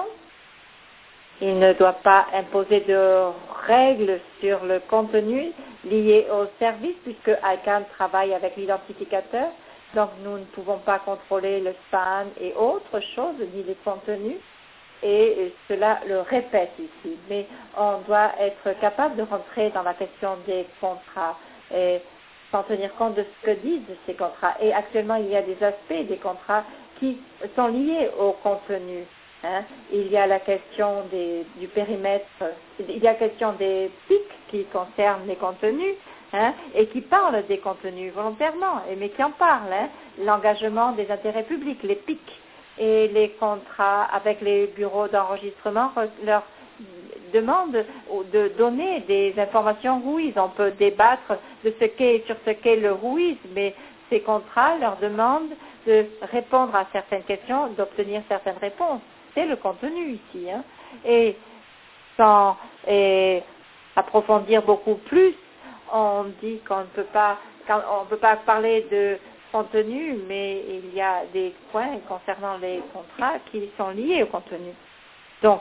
S2: Il ne doit pas imposer de règles sur le contenu lié au service puisque ICANN travaille avec l'identificateur. Donc, nous ne pouvons pas contrôler le spam et autres choses, ni les contenus. Et cela le répète ici. Mais on doit être capable de rentrer dans la question des contrats et sans tenir compte de ce que disent ces contrats. Et actuellement, il y a des aspects des contrats qui sont liés au contenu. Hein. Il y a la question du périmètre, il y a la question des pics qui concernent les contenus hein, et qui parlent des contenus volontairement, mais qui en parlent. Hein. L'engagement des intérêts publics, les pics et les contrats avec les bureaux d'enregistrement leur demandent de donner des informations RUIS. On peut débattre de sur ce qu'est le RUIS, mais ces contrats leur demandent de répondre à certaines questions, d'obtenir certaines réponses. C'est le contenu ici. Hein. Et sans approfondir beaucoup plus, on dit qu'on ne peut pas parler de contenu, mais il y a des points concernant les contrats qui sont liés au contenu. Donc,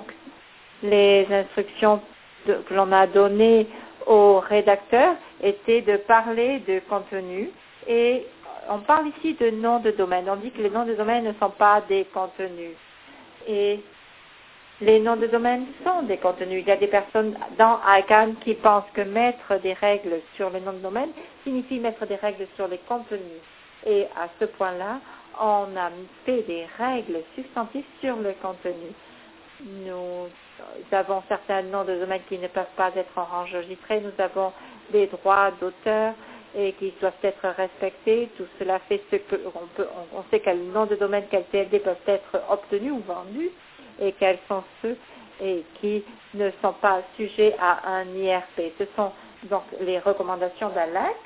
S2: les instructions que l'on a données aux rédacteurs étaient de parler de contenu et on parle ici de noms de domaine. On dit que les noms de domaine ne sont pas des contenus. Et les noms de domaine sont des contenus. Il y a des personnes dans ICANN qui pensent que mettre des règles sur les noms de domaine signifie mettre des règles sur les contenus. Et à ce point-là, on a fait des règles substantives sur le contenu. Nous avons certains noms de domaine qui ne peuvent pas être enregistrés. Nous avons des droits d'auteur et qui doivent être respectés. Tout cela fait ce que on sait quels noms de domaine, quels TLD peuvent être obtenus ou vendus et quels sont ceux qui ne sont pas sujets à un IRP. Ce sont donc les recommandations d'ALAC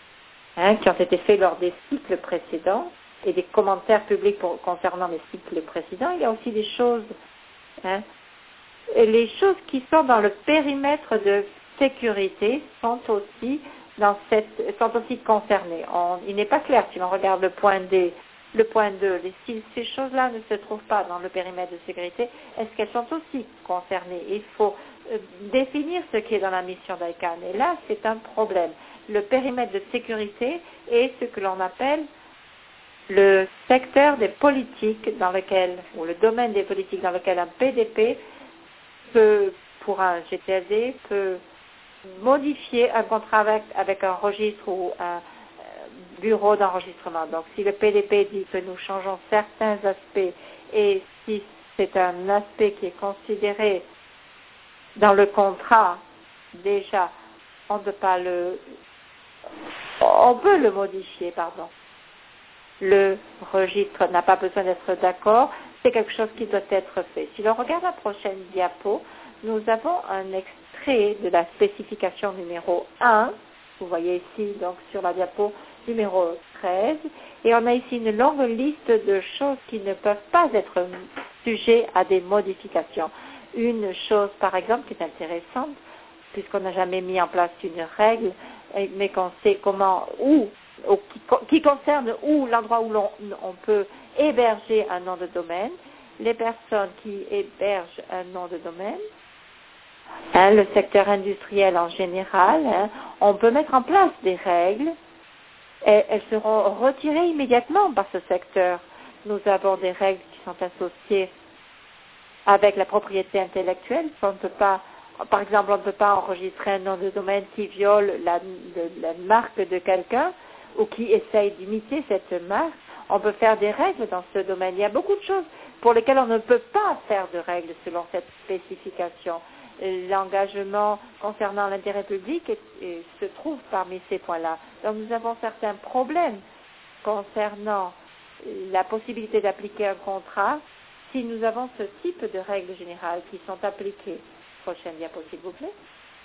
S2: qui ont été faits lors des cycles précédents et des commentaires publics concernant les cycles précédents. Il y a aussi des choses, les choses qui sont dans le périmètre de sécurité sont aussi concernées. Il n'est pas clair si l'on regarde le point D, le point 2. Si ces choses-là ne se trouvent pas dans le périmètre de sécurité, est-ce qu'elles sont aussi concernées? Il faut définir ce qui est dans la mission d'ICANN. Et là, c'est un problème. Le périmètre de sécurité est ce que l'on appelle le secteur des politiques ou le domaine des politiques dans lequel un PDP pour un GTLD, peut modifier un contrat avec un registre ou un bureau d'enregistrement. Donc, si le PDP dit que nous changeons certains aspects et si c'est un aspect qui est considéré dans le contrat, déjà, on peut le modifier, pardon. Le registre n'a pas besoin d'être d'accord, c'est quelque chose qui doit être fait. Si l'on regarde la prochaine diapo, nous avons un extrait de la spécification numéro 1, vous voyez ici donc sur la diapo numéro 13, et on a ici une longue liste de choses qui ne peuvent pas être sujets à des modifications. Une chose par exemple qui est intéressante, puisqu'on n'a jamais mis en place une règle, mais qu'on sait comment, qui concerne l'endroit où on peut héberger un nom de domaine, les personnes qui hébergent un nom de domaine, le secteur industriel en général, on peut mettre en place des règles et elles seront retirées immédiatement par ce secteur. Nous avons des règles qui sont associées avec la propriété intellectuelle. On ne peut pas, par exemple, on ne peut pas enregistrer un nom de domaine qui viole la marque de quelqu'un ou qui essaye d'imiter cette marque. On peut faire des règles dans ce domaine. Il y a beaucoup de choses pour lesquelles on ne peut pas faire de règles selon cette spécification. L'engagement concernant l'intérêt public se trouve parmi ces points-là. Donc nous avons certains problèmes concernant la possibilité d'appliquer un contrat si nous avons ce type de règles générales qui sont appliquées. Prochaine diapo, s'il vous plaît.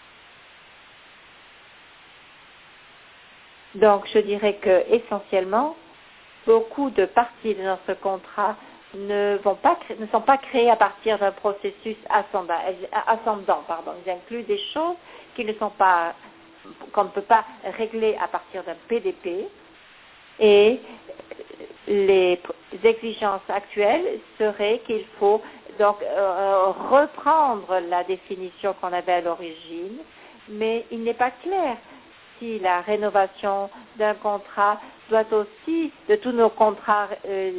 S2: Donc je dirais que essentiellement, beaucoup de parties de notre contrat ne sont pas créées à partir d'un processus ascendant. Ils incluent des choses qu'on ne peut pas régler à partir d'un PDP, et les exigences actuelles seraient qu'il faut donc reprendre la définition qu'on avait à l'origine, mais il n'est pas clair si la rénovation d'un contrat doit aussi, de tous nos contrats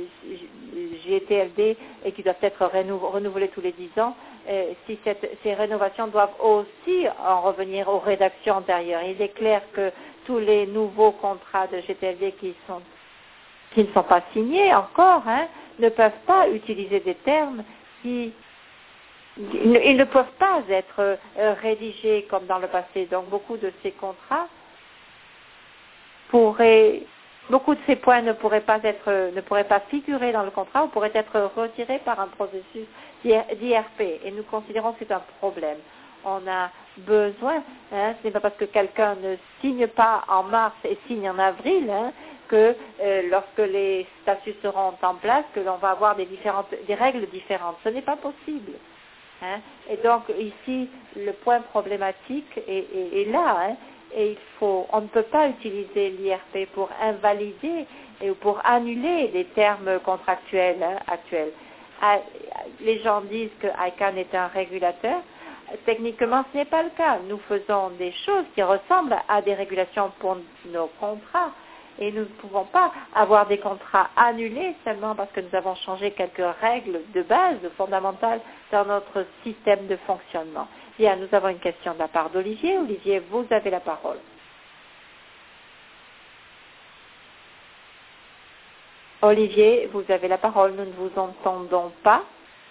S2: GTLD et qui doivent être renouvelés tous les 10 ans, si ces rénovations doivent aussi en revenir aux rédactions antérieures. Il est clair que tous les nouveaux contrats de GTLD qui ne sont pas signés encore, ne peuvent pas utiliser des termes ils ne peuvent pas être rédigés comme dans le passé. Donc beaucoup de ces contrats beaucoup de ces points ne pourraient pas figurer dans le contrat ou pourraient être retirés par un processus d'IRP. Et nous considérons que c'est un problème. On a besoin, ce n'est pas parce que quelqu'un ne signe pas en mars et signe en avril, que lorsque les statuts seront en place, que l'on va avoir des règles différentes. Ce n'est pas possible. Et donc ici, le point problématique est là. Et on ne peut pas utiliser l'IRP pour invalider ou pour annuler des termes contractuels actuels. Les gens disent que ICANN est un régulateur. Techniquement, ce n'est pas le cas. Nous faisons des choses qui ressemblent à des régulations pour nos contrats. Et nous ne pouvons pas avoir des contrats annulés seulement parce que nous avons changé quelques règles de base fondamentales dans notre système de fonctionnement. Bien, nous avons une question de la part d'Olivier. Olivier, vous avez la parole. Olivier, vous avez la parole. Nous ne vous entendons pas.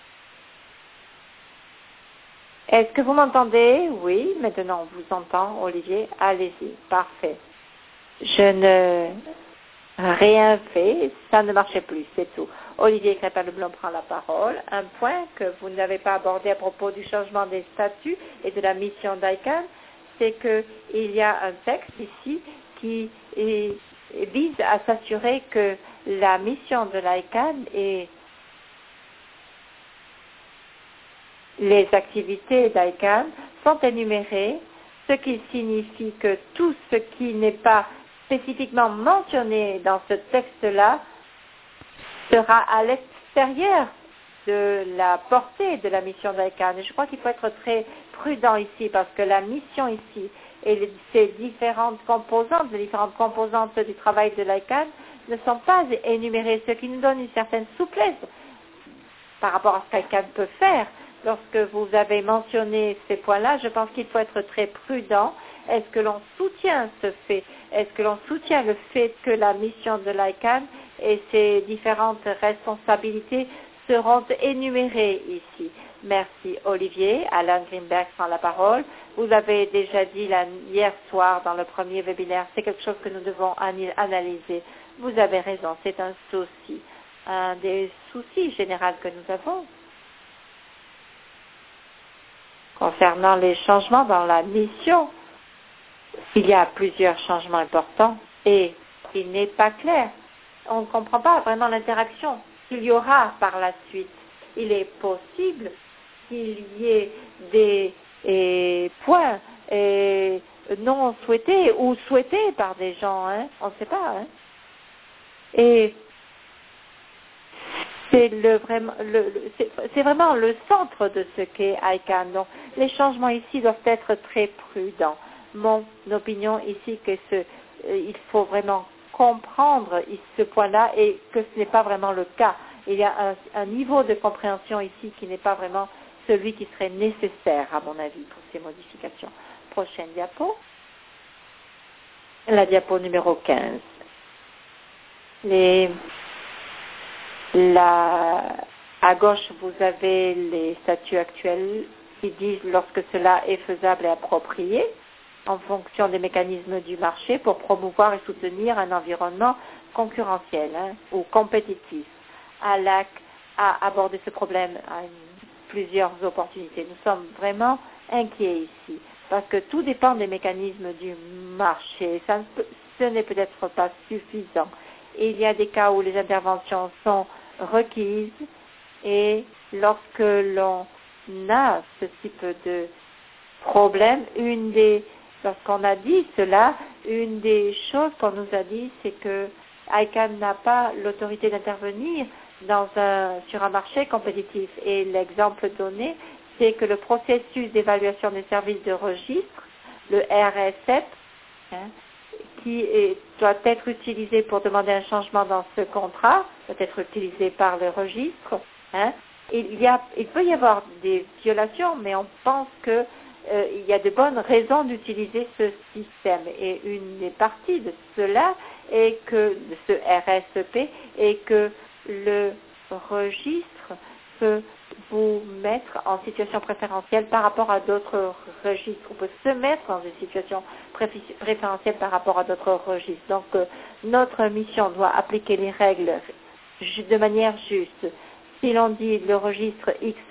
S2: Est-ce que vous m'entendez? Oui, maintenant on vous entend, Olivier. Allez-y, parfait. Je ne rien fait, ça ne marchait plus, c'est tout. Olivier Crépin-Leblond prend la parole. Un point que vous n'avez pas abordé à propos du changement des statuts et de la mission d'ICANN, c'est qu'il y a un texte ici qui vise à s'assurer que la mission de l'ICANN et les activités d'ICANN sont énumérées, ce qui signifie que tout ce qui n'est pas spécifiquement mentionné dans ce texte-là sera à l'extérieur de la portée de la mission d'ICANN. Et je crois qu'il faut être très prudent ici parce que la mission ici et les différentes composantes du travail de l'ICANN ne sont pas énumérées, ce qui nous donne une certaine souplesse par rapport à ce qu'ICANN peut faire. Lorsque vous avez mentionné ces points-là, je pense qu'il faut être très prudent. Est-ce que l'on soutient ce fait? Est-ce que l'on soutient le fait que la mission de l'ICANN et ses différentes responsabilités seront énumérés ici. Merci Olivier. Alan Greenberg prend la parole. Vous avez déjà dit hier soir dans le premier webinaire, c'est quelque chose que nous devons analyser. Vous avez raison, c'est un souci. Un des soucis généraux que nous avons concernant les changements dans la mission. Il y a plusieurs changements importants et il n'est pas clair. On ne comprend pas vraiment l'interaction qu'il y aura par la suite. Il est possible qu'il y ait des points non souhaités ou souhaités par des gens. On ne sait pas. Et c'est vraiment le centre de ce qu'est ICANN. Donc, les changements ici doivent être très prudents. Mon opinion ici, il faut vraiment comprendre ce point-là et que ce n'est pas vraiment le cas. Il y a un niveau de compréhension ici qui n'est pas vraiment celui qui serait nécessaire, à mon avis, pour ces modifications. Prochaine diapo. La diapo numéro 15. À gauche, vous avez les statuts actuels qui disent lorsque cela est faisable et approprié en fonction des mécanismes du marché pour promouvoir et soutenir un environnement concurrentiel ou compétitif. ALAC a abordé ce problème à plusieurs opportunités. Nous sommes vraiment inquiets ici parce que tout dépend des mécanismes du marché. Ce n'est peut-être pas suffisant. Et il y a des cas où les interventions sont requises et lorsque l'on a ce type de problème, lorsqu'on a dit cela, une des choses qu'on nous a dit, c'est que ICANN n'a pas l'autorité d'intervenir sur un marché compétitif. Et l'exemple donné, c'est que le processus d'évaluation des services de registre, le RSF, qui doit être utilisé pour demander un changement dans ce contrat, doit être utilisé par le registre. Il peut y avoir des violations, mais on pense que il y a de bonnes raisons d'utiliser ce système. Et une des parties de cela est que de ce RSEP est que le registre peut vous mettre en situation préférentielle par rapport à d'autres registres, ou peut se mettre dans une situation préférentielle par rapport à d'autres registres. Donc, notre mission doit appliquer les règles de manière juste. Si l'on dit le registre X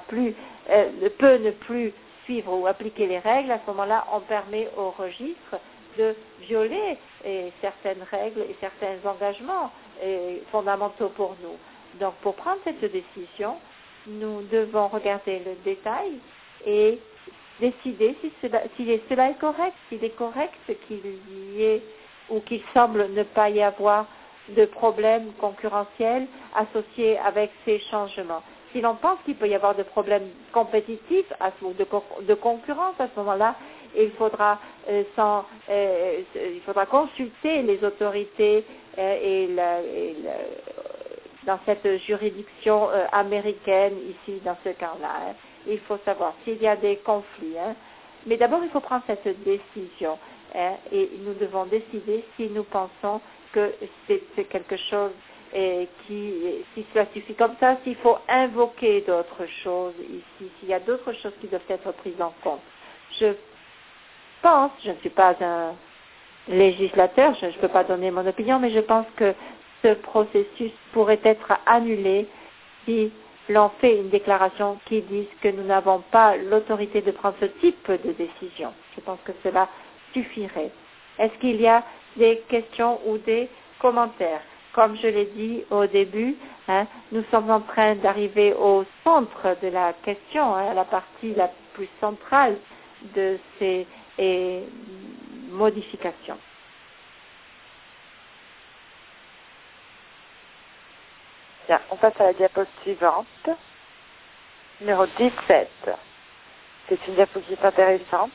S2: peut ne plus suivre ou appliquer les règles, à ce moment-là, on permet au registre de violer certaines règles et certains engagements fondamentaux pour nous. Donc, pour prendre cette décision, nous devons regarder le détail et décider si cela est correct, s'il est correct qu'il y ait ou qu'il semble ne pas y avoir de problèmes concurrentiels associés avec ces changements. Si l'on pense qu'il peut y avoir de problèmes compétitifs ou de concurrence à ce moment-là, il faudra consulter les autorités dans cette juridiction américaine ici, dans ce cas-là. Il faut savoir s'il y a des conflits. Mais d'abord, il faut prendre cette décision et nous devons décider si nous pensons que c'est quelque chose si cela suffit comme ça, s'il faut invoquer d'autres choses ici, s'il y a d'autres choses qui doivent être prises en compte. Je ne suis pas un législateur, je ne peux pas donner mon opinion, mais je pense que ce processus pourrait être annulé si l'on fait une déclaration qui dise que nous n'avons pas l'autorité de prendre ce type de décision. Je pense que cela suffirait. Est-ce qu'il y a des questions ou des commentaires? Comme je l'ai dit au début, nous sommes en train d'arriver au centre de la question, à la partie la plus centrale de ces modifications.
S1: Bien, on passe à la diapo suivante, numéro 17. C'est une diapo qui est intéressante,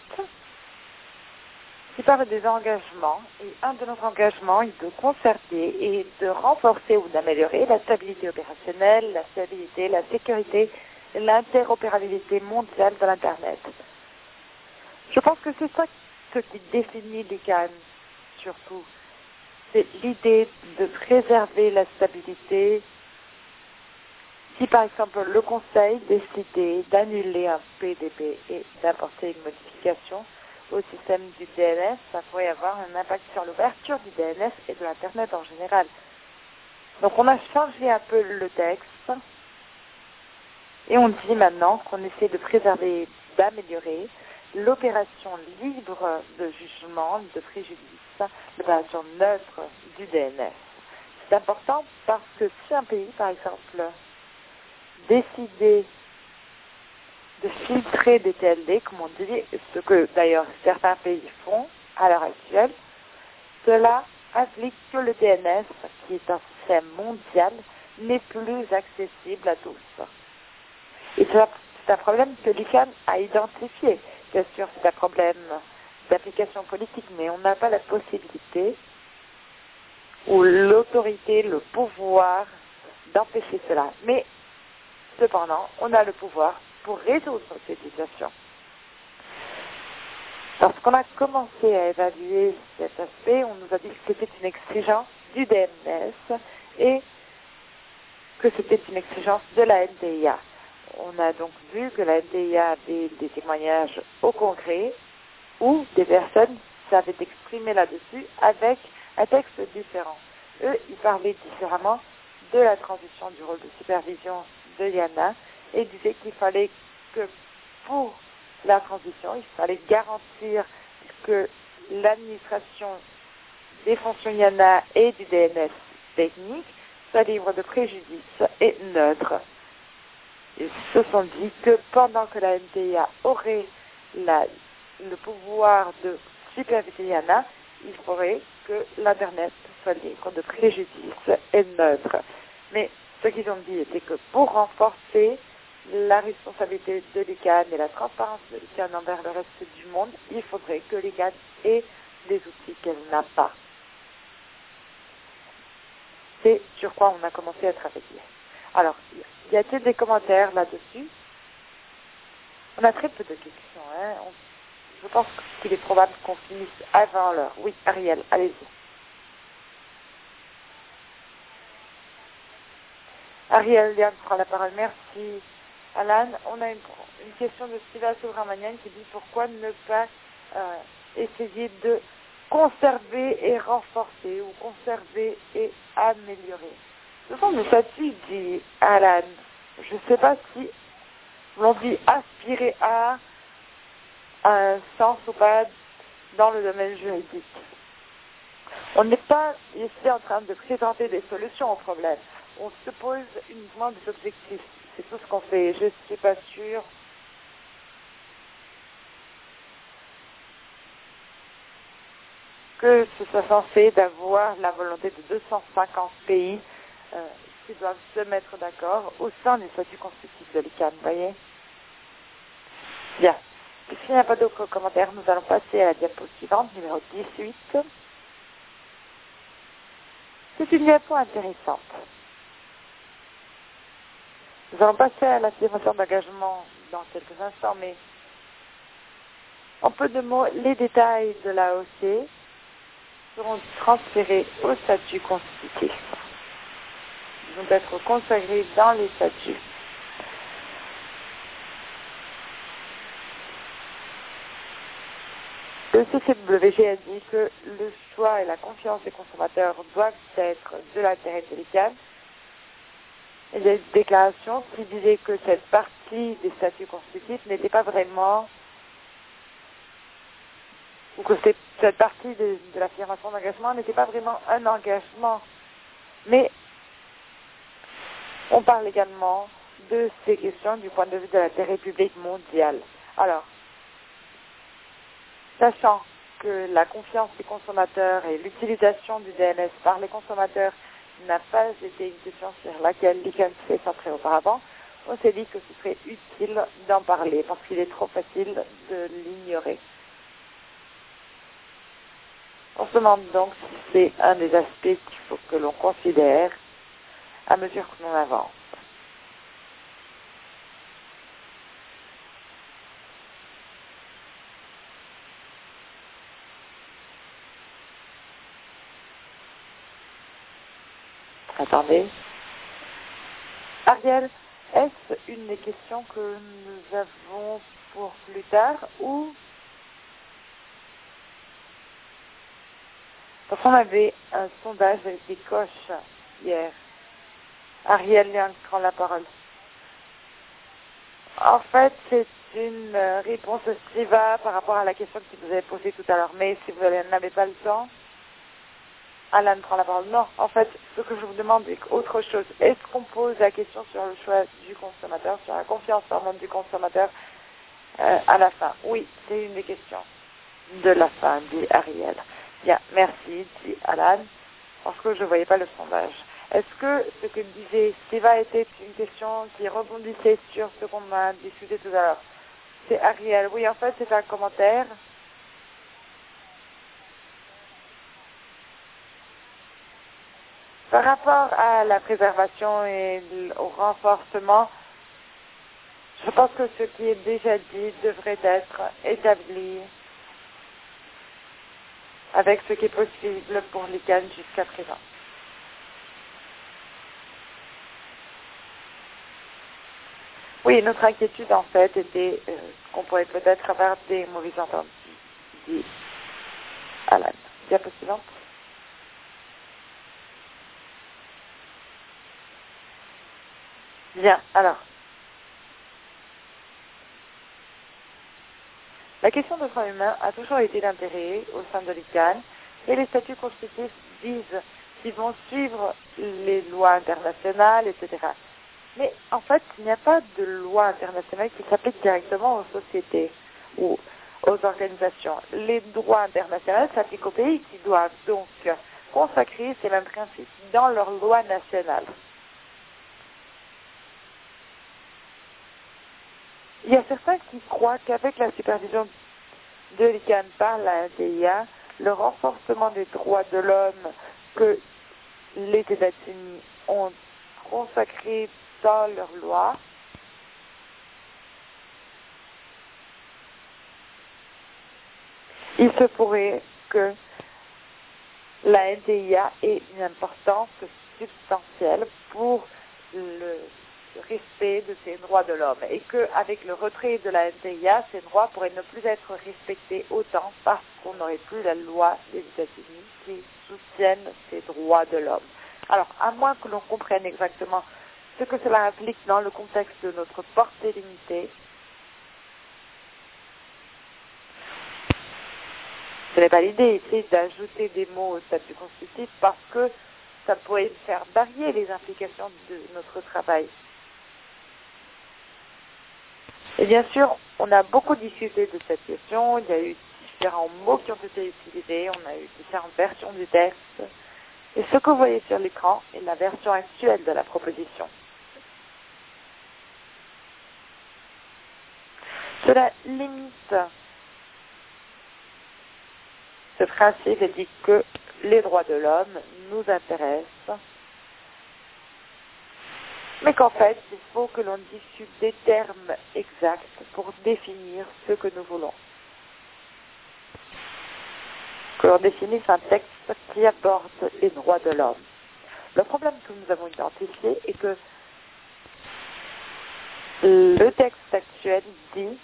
S1: qui parle des engagements. Et un de nos engagements est de conserver et de renforcer ou d'améliorer la stabilité opérationnelle, la stabilité, la sécurité et l'interopérabilité mondiale de l'Internet. Je pense que c'est ça ce qui définit l'ICANN, surtout. C'est l'idée de préserver la stabilité Si par exemple le Conseil décidait d'annuler un PDP et d'apporter une modification au système du DNS, ça pourrait avoir un impact sur l'ouverture du DNS et de l'Internet en général. Donc on a changé un peu le texte et on dit maintenant qu'on essaie de préserver, d'améliorer l'opération libre de jugement, de préjudice, l'opération neutre du DNS. C'est important parce que si un pays, par exemple, décidait de filtrer des TLD, comme on dit, ce que d'ailleurs certains pays font à l'heure actuelle, cela implique que le DNS, qui est un système mondial, n'est plus accessible à tous. Et c'est un problème que l'ICANN a identifié. Bien sûr, c'est un problème d'application politique, mais on n'a pas la possibilité ou l'autorité, le pouvoir d'empêcher cela. Mais cependant, on a le pouvoir pour résoudre cette situation. Lorsqu'on a commencé à évaluer cet aspect, on nous a dit que c'était une exigence du DNS et que c'était une exigence de la NDIA. On a donc vu que la NDIA avait des témoignages au Congrès où des personnes s'avaient exprimé là-dessus avec un texte différent. Eux, ils parlaient différemment de la transition du rôle de supervision de IANA et disaient qu'il fallait que pour la transition, il fallait garantir que l'administration des fonctions IANA et du DNS technique soit libre de préjudice et neutre. Ils se sont dit que pendant que la NDIA aurait le pouvoir de superviser IANA, il faudrait que l'Internet soit libre de préjudice et neutre. Mais ce qu'ils ont dit était que pour renforcer la responsabilité de l'ICANN et la transparence de l'ICANN envers le reste du monde, il faudrait que l'ICANN ait des outils qu'elle n'a pas. C'est sur quoi on a commencé à travailler. Alors, y a-t-il des commentaires là-dessus? On a très peu de questions. Je pense qu'il est probable qu'on finisse avant l'heure. Oui, Ariel, allez-y. Ariel, Liane prend la parole. Merci. Alan, on a une question de Siva Subramanian qui dit pourquoi ne pas essayer de conserver et renforcer ou conserver et améliorer. Ce sont des statuts, dit Alan. Je ne sais pas si l'on dit aspirer à un sens ou pas dans le domaine juridique. On n'est pas ici en train de présenter des solutions au problème. On se pose uniquement des objectifs. C'est tout ce qu'on fait. Je ne suis pas sûre que ce soit censé d'avoir la volonté de 250 pays qui doivent se mettre d'accord au sein des statuts constitutifs de l'ICANN, vous voyez? Bien. S'il n'y a pas d'autres commentaires, nous allons passer à la diapo suivante, numéro 18. C'est une diapo intéressante. Nous allons passer à la démonstration d'engagement dans quelques instants, mais en peu de mots, les détails de l'AOC seront transférés au statut constitutif. Ils vont être consacrés dans les statuts. Le CCWG a dit que le choix et la confiance des consommateurs doivent être de l'intérêt de l'ICANN. Il y a une déclaration qui disait que cette partie des statuts constitutifs n'était pas vraiment, ou que cette partie de l'affirmation d'engagement n'était pas vraiment un engagement. Mais on parle également de ces questions du point de vue de l'intérêt public mondial. Alors, sachant que la confiance des consommateurs et l'utilisation du DNS par les consommateurs n'a pas été une question sur laquelle l'ICANN s'est centré auparavant, on s'est dit que ce serait utile d'en parler parce qu'il est trop facile de l'ignorer. On se demande donc si c'est un des aspects qu'il faut que l'on considère à mesure que l'on avance. Attendez. Ariel, Est-ce une des questions que nous avons pour plus tard ou... Parce qu'on avait un sondage avec des coches hier. Ariel Young prend la parole. En fait, c'est une réponse estiva par rapport à la question que vous avez posée tout à l'heure. Mais si vous n'avez pas le temps, Alan prend la parole. Non, en fait, ce que je vous demande est autre chose. Est-ce qu'on pose la question sur le choix du consommateur, sur la confiance pardon, du consommateur à la fin? Oui, c'est une des questions de la fin, dit Ariel. Bien, merci, dit Alan, parce que je ne voyais pas le sondage. Est-ce que ce que disait Steva était une question qui rebondissait sur ce qu'on a discuté tout à l'heure? C'est Ariel. Oui, en fait, c'est un commentaire. Par rapport à la préservation et au renforcement, je pense que ce qui est déjà dit devrait être établi avec ce qui est possible pour l'ICANN jusqu'à présent. Oui, notre inquiétude en fait était qu'on pourrait peut-être avoir des mauvais entendus, dit Alan. Diapo suivante. Bien, alors. La question de droits humains a toujours été d'intérêt au sein de l'ICANN et les statuts constitutifs disent qu'ils vont suivre les lois internationales, etc. Mais en fait, il n'y a pas de loi internationale qui s'applique directement aux sociétés ou aux organisations. Les droits internationaux s'appliquent aux pays qui doivent donc consacrer ces mêmes principes dans leurs lois nationales. Il y a certains qui croient qu'avec la supervision de l'ICANN par la NDIA, le renforcement des droits de l'homme que les États-Unis ont consacré dans leurs lois, il se pourrait que la NDIA ait une importance substantielle pour le respect de ces droits de l'homme et qu'avec le retrait de la NDIA, ces droits pourraient ne plus être respectés autant parce qu'on n'aurait plus la loi des États-Unis qui soutiennent ces droits de l'homme. Alors, à moins que l'on comprenne exactement ce que cela implique dans le contexte de notre portée limitée, ce n'est pas l'idée ici d'ajouter des mots au statut constitutif parce que ça pourrait faire varier les implications de notre travail. Et bien sûr, on a beaucoup discuté de cette question, il y a eu différents mots qui ont été utilisés, on a eu différentes versions du texte. Et ce que vous voyez sur l'écran est la version actuelle de la proposition. Cela limite ce principe et dit que les droits de l'homme nous intéressent, mais qu'en fait, il faut que l'on discute des termes exacts pour définir ce que nous voulons. Que l'on définisse un texte qui aborde les droits de l'homme. Le problème que nous avons identifié est que le texte actuel dit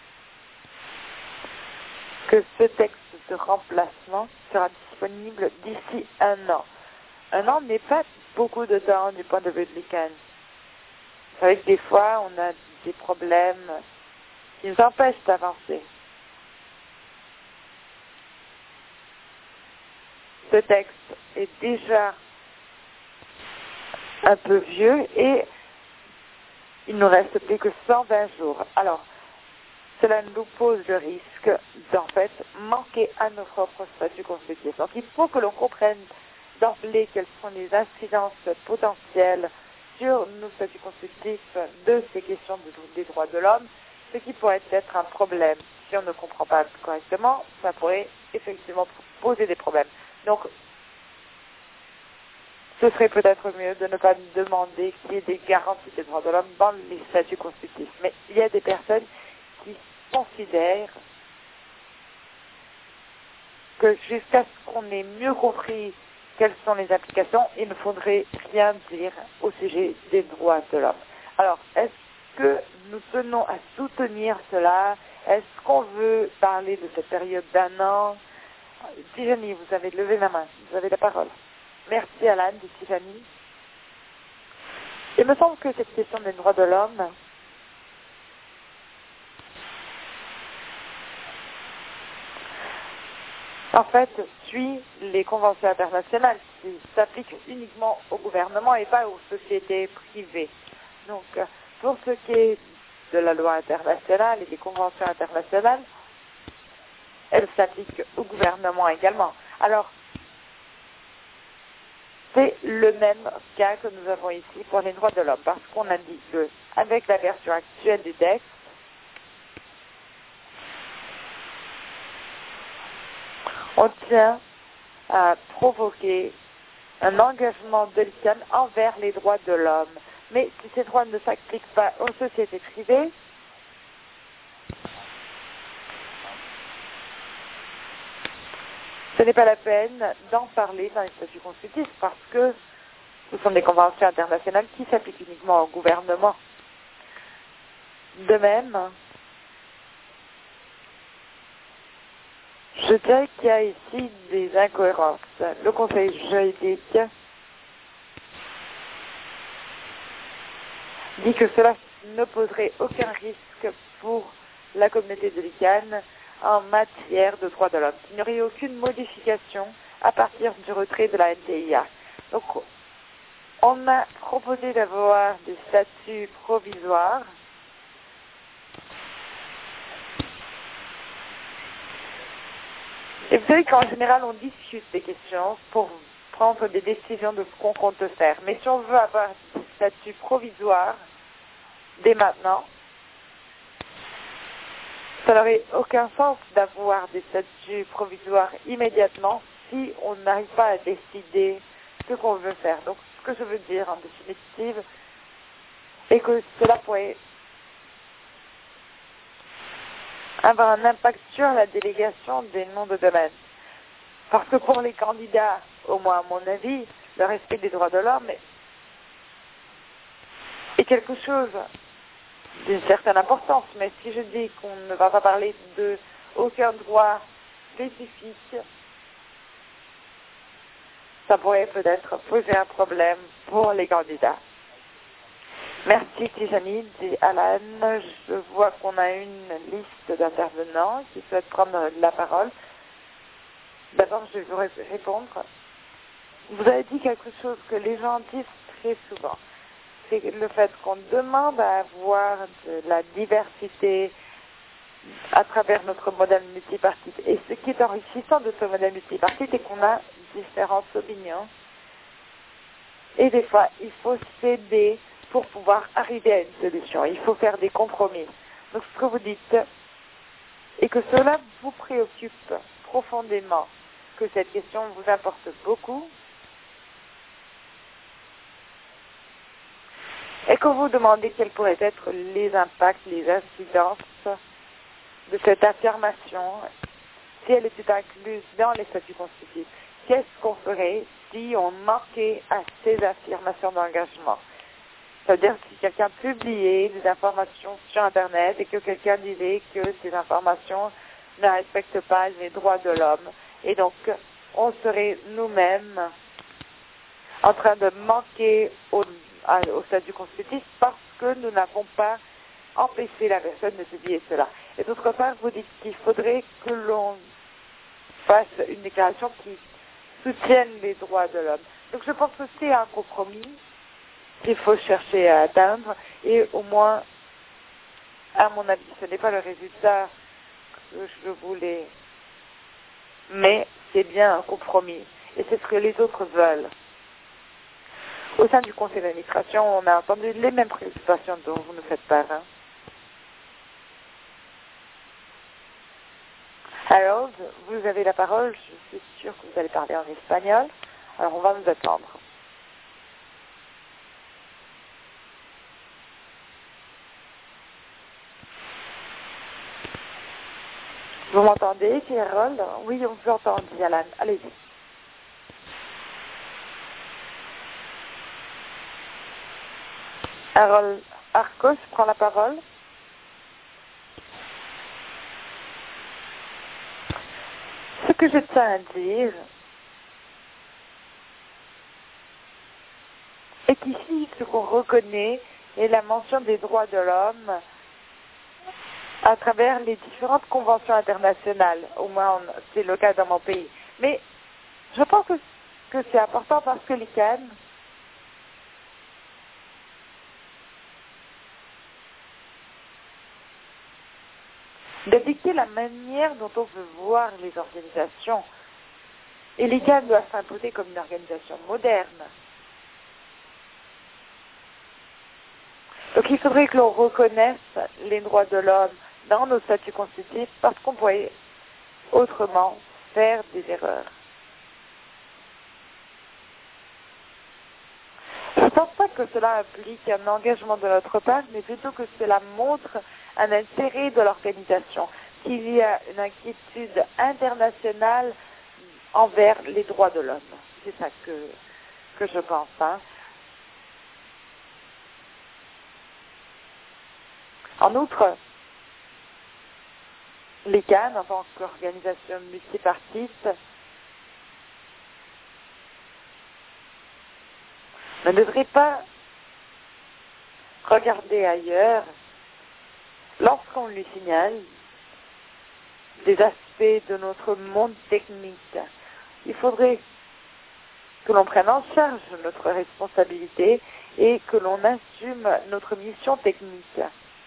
S1: que ce texte de remplacement sera disponible d'ici 1 an. 1 an n'est pas beaucoup de temps du point de vue de l'ICANN. Vous savez que des fois, on a des problèmes qui nous empêchent d'avancer. Ce texte est déjà un peu vieux et il ne nous reste plus que 120 jours. Alors, cela nous pose le risque d'en fait manquer à nos propres statuts constitutifs. Donc il faut que l'on comprenne d'emblée quelles sont les incidences potentielles sur nos statuts constitutifs de ces questions des droits de l'homme, ce qui pourrait être un problème. Si on ne comprend pas correctement, ça pourrait effectivement poser des problèmes. Donc, ce serait peut-être mieux de ne pas demander qu'il y ait des garanties des droits de l'homme dans les statuts constitutifs. Mais il y a des personnes qui considèrent que jusqu'à ce qu'on ait mieux compris quelles sont les applications, il ne faudrait rien dire au sujet des droits de l'homme. Alors, est-ce que nous tenons à soutenir cela? Est-ce qu'on veut parler de cette période d'un an? Tiffany, vous avez levé la main, vous avez la parole. Merci Alan de Tiffany. Il me semble que cette question des droits de l'homme en fait suit les conventions internationales qui s'appliquent uniquement au gouvernement et pas aux sociétés privées. Donc, pour ce qui est de la loi internationale et des conventions internationales, elles s'appliquent au gouvernement également. Alors, c'est le même cas que nous avons ici pour les droits de l'homme, parce qu'on a dit que, avec la version actuelle du texte, on tient à provoquer un engagement de l'ICANN envers les droits de l'homme. Mais si ces droits ne s'appliquent pas aux sociétés privées, ce n'est pas la peine d'en parler dans les statuts constitutifs parce que ce sont des conventions internationales qui s'appliquent uniquement au gouvernement. De même, je dirais qu'il y a ici des incohérences. Le Conseil juridique dit que cela ne poserait aucun risque pour la communauté de l'ICANN en matière de droits de l'homme. Il n'y aurait aucune modification à partir du retrait de la NTIA. Donc, on a proposé d'avoir des statuts provisoires et vous savez qu'en général, on discute des questions pour prendre des décisions de ce qu'on compte faire. Mais si on veut avoir des statuts provisoires dès maintenant, ça n'aurait aucun sens d'avoir des statuts provisoires immédiatement si on n'arrive pas à décider ce qu'on veut faire. Donc, ce que je veux dire en définitive est que cela pourrait avoir un impact sur la délégation des noms de domaine. Parce que pour les candidats, au moins à mon avis, le respect des droits de l'homme est quelque chose d'une certaine importance. Mais si je dis qu'on ne va pas parler de aucun droit spécifique, ça pourrait peut-être poser un problème pour les candidats. Merci Tiffany, dit Alan. Je vois qu'on a une liste d'intervenants qui souhaitent prendre la parole. D'abord, je vais vous répondre. Vous avez dit quelque chose que les gens disent très souvent. C'est le fait qu'on demande à avoir de la diversité à travers notre modèle multipartite. Et ce qui est enrichissant de ce modèle multipartite, c'est qu'on a différentes opinions. Et des fois, il faut céder pour pouvoir arriver à une solution. Il faut faire des compromis. Donc, ce que vous dites, et que cela vous préoccupe profondément, que cette question vous importe beaucoup, et que vous demandez quels pourraient être les impacts, les incidences de cette affirmation, si elle était incluse dans les statuts constitutifs. Qu'est-ce qu'on ferait si on manquait à ces affirmations d'engagement? C'est-à-dire si quelqu'un publiait des informations sur Internet et que quelqu'un disait que ces informations ne respectent pas les droits de l'homme. Et donc, on serait nous-mêmes en train de manquer au statut constitutif parce que nous n'avons pas empêché la personne de publier cela. Et d'autre part, vous dites qu'il faudrait que l'on fasse une déclaration qui soutienne les droits de l'homme. Donc je pense que c'est un compromis qu'il faut chercher à atteindre et au moins, à mon avis, ce n'est pas le résultat que je voulais, mais c'est bien un compromis et c'est ce que les autres veulent. Au sein du conseil d'administration, on a entendu les mêmes préoccupations dont vous nous faites part. Harold, vous avez la parole. Je suis sûre que vous allez parler en espagnol. Alors, on va vous attendre. Vous m'entendez, Harold? Oui, on vous entend, dit Alan. Allez-y. Arcos prend la parole. Ce que je tiens à dire est qu'ici, ce qu'on reconnaît est la mention des droits de l'homme à travers les différentes conventions internationales. Au moins, c'est le cas dans mon pays. Mais je pense que c'est important parce que l'ICANN de dicter la manière dont on veut voir les organisations. Et l'ICANN doit s'imposer comme une organisation moderne. Donc il faudrait que l'on reconnaisse les droits de l'homme dans nos statuts constitutifs parce qu'on pourrait autrement faire des erreurs. Je ne pense pas que cela implique un engagement de notre part, mais plutôt que cela montre un intérêt de l'organisation, qu'il y a une inquiétude internationale envers les droits de l'homme. C'est ça que je pense. En outre, l'ICANN, en tant qu'organisation multipartite, ne devrait pas regarder ailleurs lorsqu'on lui signale des aspects de notre monde technique. Il faudrait que l'on prenne en charge notre responsabilité et que l'on assume notre mission technique.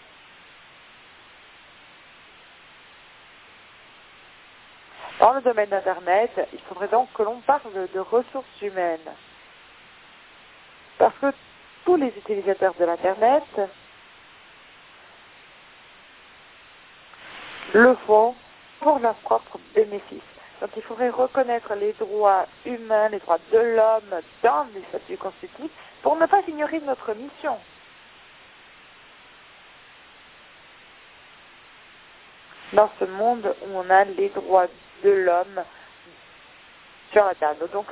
S1: Dans le domaine d'Internet, il faudrait donc que l'on parle de ressources humaines. Parce que tous les utilisateurs de l'Internet le font pour leurs propres bénéfices. Donc il faudrait reconnaître les droits humains, les droits de l'homme dans les statuts constitutifs pour ne pas ignorer notre mission. Dans ce monde où on a les droits de l'homme sur la table. Donc,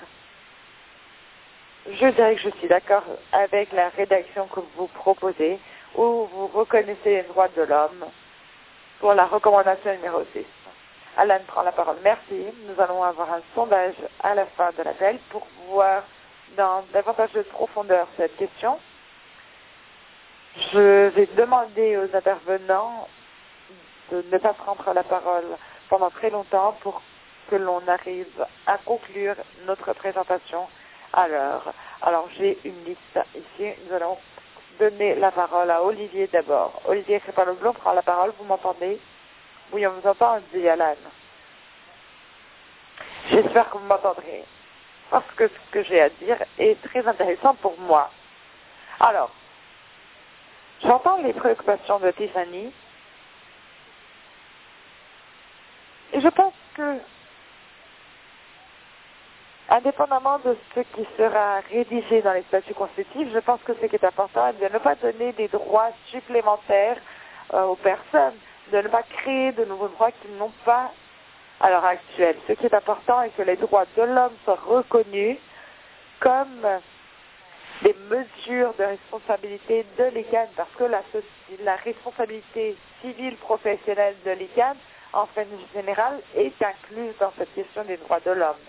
S1: je dirais que je suis d'accord avec la rédaction que vous proposez, où vous reconnaissez les droits de l'homme pour la recommandation numéro 6. Alan prend la parole. Merci. Nous allons avoir un sondage à la fin de l'appel pour voir dans davantage de profondeur cette question. Je vais demander aux intervenants de ne pas prendre la parole pendant très longtemps pour que l'on arrive à conclure notre présentation à l'heure. Alors, j'ai une liste ici. Nous allons donner la parole à Olivier d'abord. Olivier Crépaloglou prend la parole. Vous m'entendez? Oui, on vous entend, dit Alan. J'espère que vous m'entendrez, parce que ce que j'ai à dire est très intéressant pour moi. Alors, j'entends les préoccupations de Tiffany, et je pense que, indépendamment de ce qui sera rédigé dans les statuts constitutifs, je pense que ce qui est important est de ne pas donner des droits supplémentaires aux personnes, de ne pas créer de nouveaux droits qu'ils n'ont pas à l'heure actuelle. Ce qui est important est que les droits de l'homme soient reconnus comme des mesures de responsabilité de l'ICANN, parce que la responsabilité civile professionnelle de l'ICANN, en fait générale, est incluse dans cette question des droits de l'homme.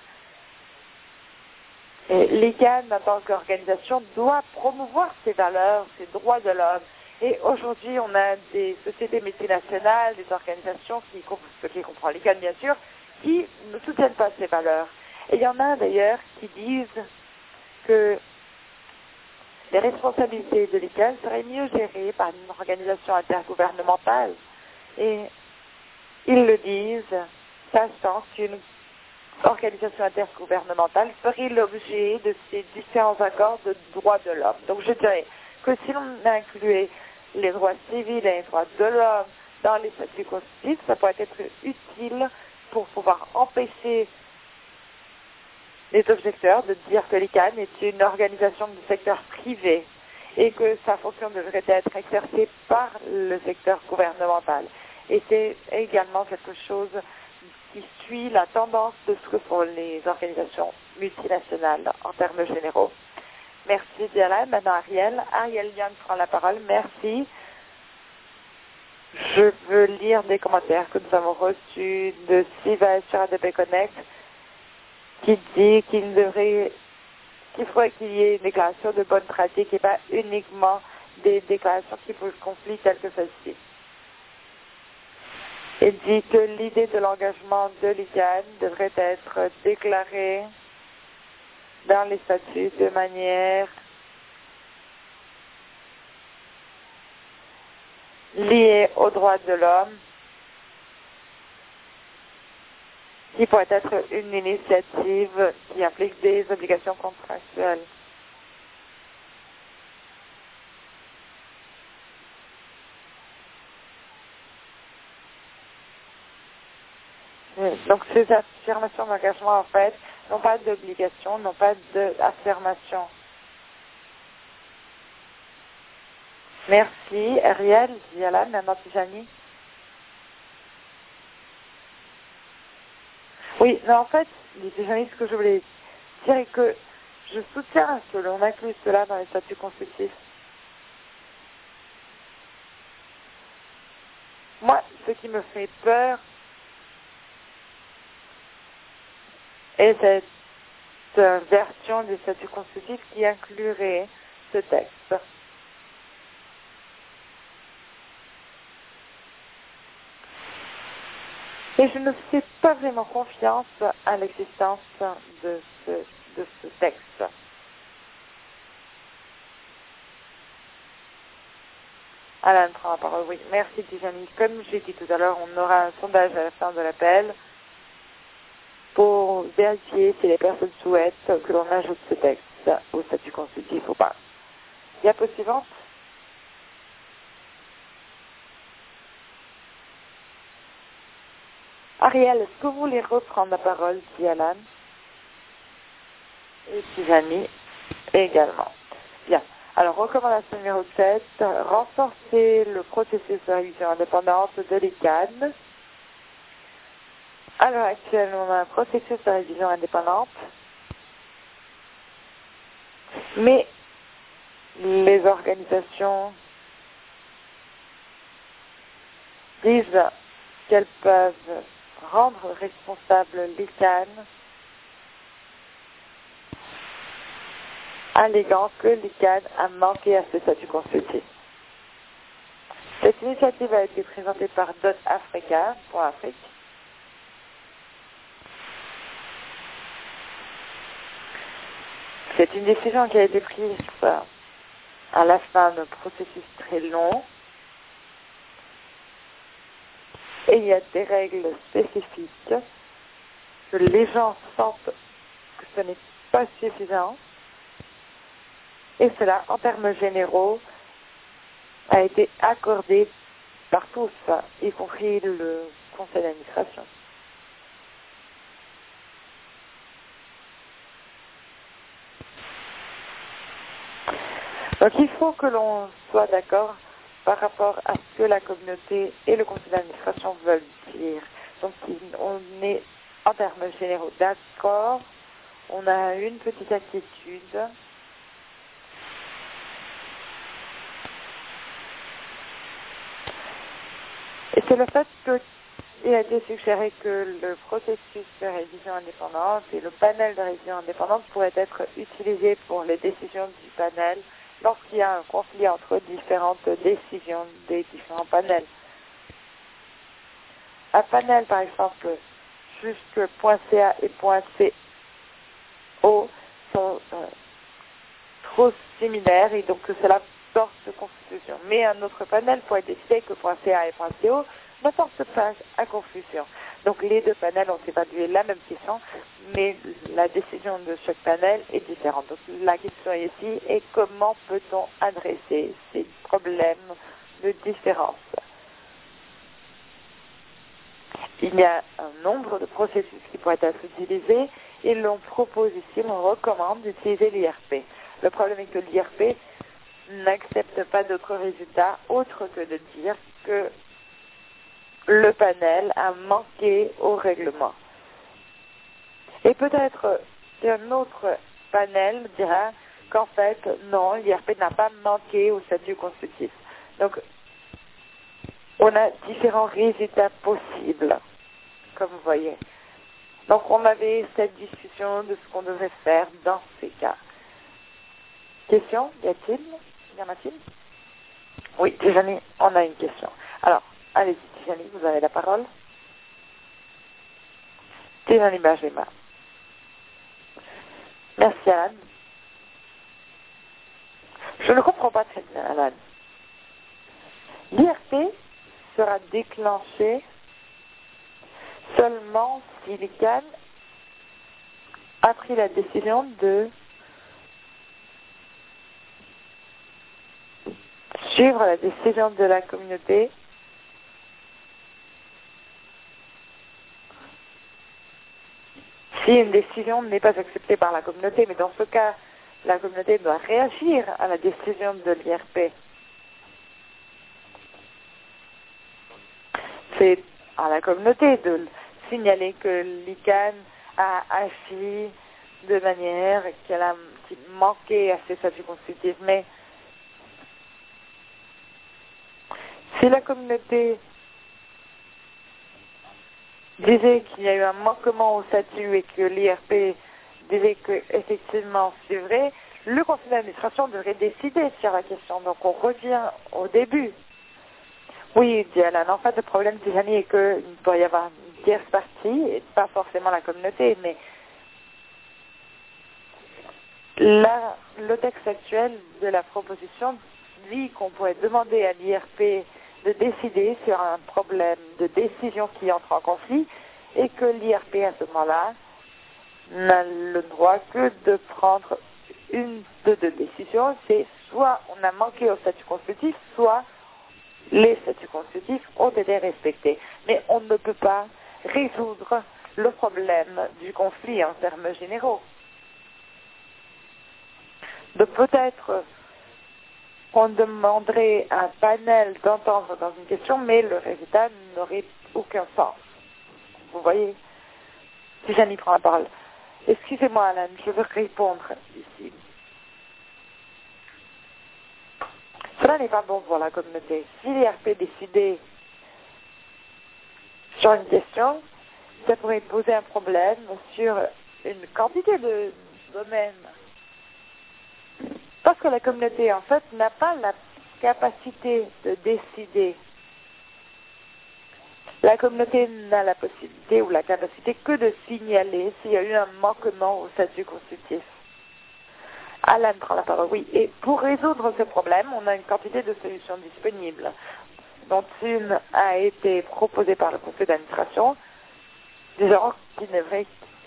S1: L'ICANN, en tant qu'organisation, doit promouvoir ces valeurs, ces droits de l'homme. Et aujourd'hui, on a des sociétés multinationales, des organisations ce qui comprend l'ICANN bien sûr, qui ne soutiennent pas ces valeurs. Et il y en a d'ailleurs qui disent que les responsabilités de l'ICANN seraient mieux gérées par une organisation intergouvernementale. Et ils le disent, sachant qu'une organisation intergouvernementale ferait l'objet de ces différents accords de droits de l'homme. Donc je dirais que si l'on incluait les droits civils et les droits de l'homme dans les statuts constitutifs, ça pourrait être utile pour pouvoir empêcher les objecteurs de dire que l'ICANN est une organisation du secteur privé et que sa fonction devrait être exercée par le secteur gouvernemental. Et c'est également quelque chose qui suit la tendance de ce que sont les organisations multinationales en termes généraux. Merci Diana. Maintenant Ariel. Ariel Young prend la parole. Merci. Je veux lire des commentaires que nous avons reçus de Siva sur ADP Connect qui dit qu'il faudrait qu'il y ait une déclaration de bonne pratique et pas uniquement des déclarations qui posent conflit telles que celle-ci. Il dit que l'idée de l'engagement de l'ICANN devrait être déclarée dans les statuts de manière liée aux droits de l'homme, qui pourrait être une initiative qui implique des obligations contractuelles. Donc ces affirmations d'engagement, en fait, n'ont pas d'obligation, n'ont pas d'affirmation. Merci, Ariel, Ziala, maintenant Tijani. Oui, mais en fait, Tijani, ce que je voulais dire est que je soutiens que l'on inclut cela dans les statuts constitutifs. Moi, ce qui me fait peur est cette version des statuts constitutifs qui inclurait ce texte. Et je ne fais pas vraiment confiance à l'existence de ce texte. Alan prend la parole. Oui, merci Tijani. Comme j'ai dit tout à l'heure, on aura un sondage à la fin de l'appel pour vérifier si les personnes souhaitent que l'on ajoute ce texte au statut constitutif ou pas. Diapo suivante. Ariel, est-ce que vous voulez reprendre la parole, dit Alan? Et Tijani également. Bien. Alors, recommandation numéro 7, renforcer le processus de révision indépendante de l'ICANN. À l'heure actuelle, on a un processus de révision indépendante, mais les organisations disent qu'elles peuvent rendre responsable l'ICANN, alléguant que l'ICANN a manqué à ce statut constitutif. Cette initiative a été présentée par Dot Africa pour Afrique. C'est une décision qui a été prise à la fin d'un processus très long. Et il y a des règles spécifiques que les gens sentent que ce n'est pas suffisant. Et cela, en termes généraux, a été accordé par tous, y compris le conseil d'administration. Donc il faut que l'on soit d'accord par rapport à ce que la communauté et le conseil d'administration veulent dire. Donc on est en termes généraux d'accord, on a une petite inquiétude. Et c'est le fait qu'il a été suggéré que le processus de révision indépendante et le panel de révision indépendante pourraient être utilisés pour les décisions du panel lorsqu'il y a un conflit entre différentes décisions des différents panels. Un panel, par exemple, jusque .ca et .co sont trop similaires et donc cela porte confusion. Mais un autre panel pourrait décider que .ca et .co ne portent pas à confusion. Donc les deux panels ont évalué la même question, mais la décision de chaque panel est différente. Donc la question ici est comment peut-on adresser ces problèmes de différence? Il y a un nombre de processus qui pourraient être utilisés et l'on propose ici, on recommande d'utiliser l'IRP. Le problème est que l'IRP n'accepte pas d'autres résultats autres que de dire que le panel a manqué au règlement. Et peut-être qu'un autre panel dira qu'en fait, non, l'IRP n'a pas manqué au statut constitutif. Donc, on a différents résultats possibles, comme vous voyez. Donc, on avait cette discussion de ce qu'on devrait faire dans ces cas. Question? Y en a-t-il? Oui, Tijani, on a une question. Alors, allez-y, Tijani, vous avez la parole. Tijani Benjamin. Merci, Alan. Je ne comprends pas très bien, Alan. L'IRP sera déclenché seulement si l'ICANN a pris la décision de suivre la décision de la communauté si une décision n'est pas acceptée par la communauté. Mais dans ce cas, la communauté doit réagir à la décision de l'IRP. C'est à la communauté de signaler que l'ICANN a agi de manière qui manquait à ses statuts constitutifs. Mais si la communauté disait qu'il y a eu un manquement au statut et que l'IRP disait que effectivement c'est vrai, le conseil d'administration devrait décider sur la question. Donc on revient au début. Oui, dit Alan, en fait le problème Tijani est qu'il doit y avoir une tierce partie, et pas forcément la communauté, mais le texte actuel de la proposition dit qu'on pourrait demander à l'IRP de décider sur un problème de décision qui entre en conflit et que l'IRP à ce moment-là n'a le droit que de prendre une de deux décisions. C'est soit on a manqué au statut constitutif, soit les statuts constitutifs ont été respectés. Mais on ne peut pas résoudre le problème du conflit en termes généraux. De peut-être on demanderait à un panel d'entendre dans une question, mais le résultat n'aurait aucun sens. Vous voyez? Si j'en y prends la parole. Excusez-moi, Alan, je veux répondre ici. Cela n'est pas bon pour la communauté. Si l'IRP décidait sur une question, ça pourrait poser un problème sur une quantité de domaines. Parce que la communauté, en fait, n'a pas la capacité de décider. La communauté n'a la possibilité ou la capacité que de signaler s'il y a eu un manquement au statut constitutif. Alan prend la parole. Oui, et pour résoudre ce problème, on a une quantité de solutions disponibles, dont une a été proposée par le conseil d'administration, disant qu'il devrait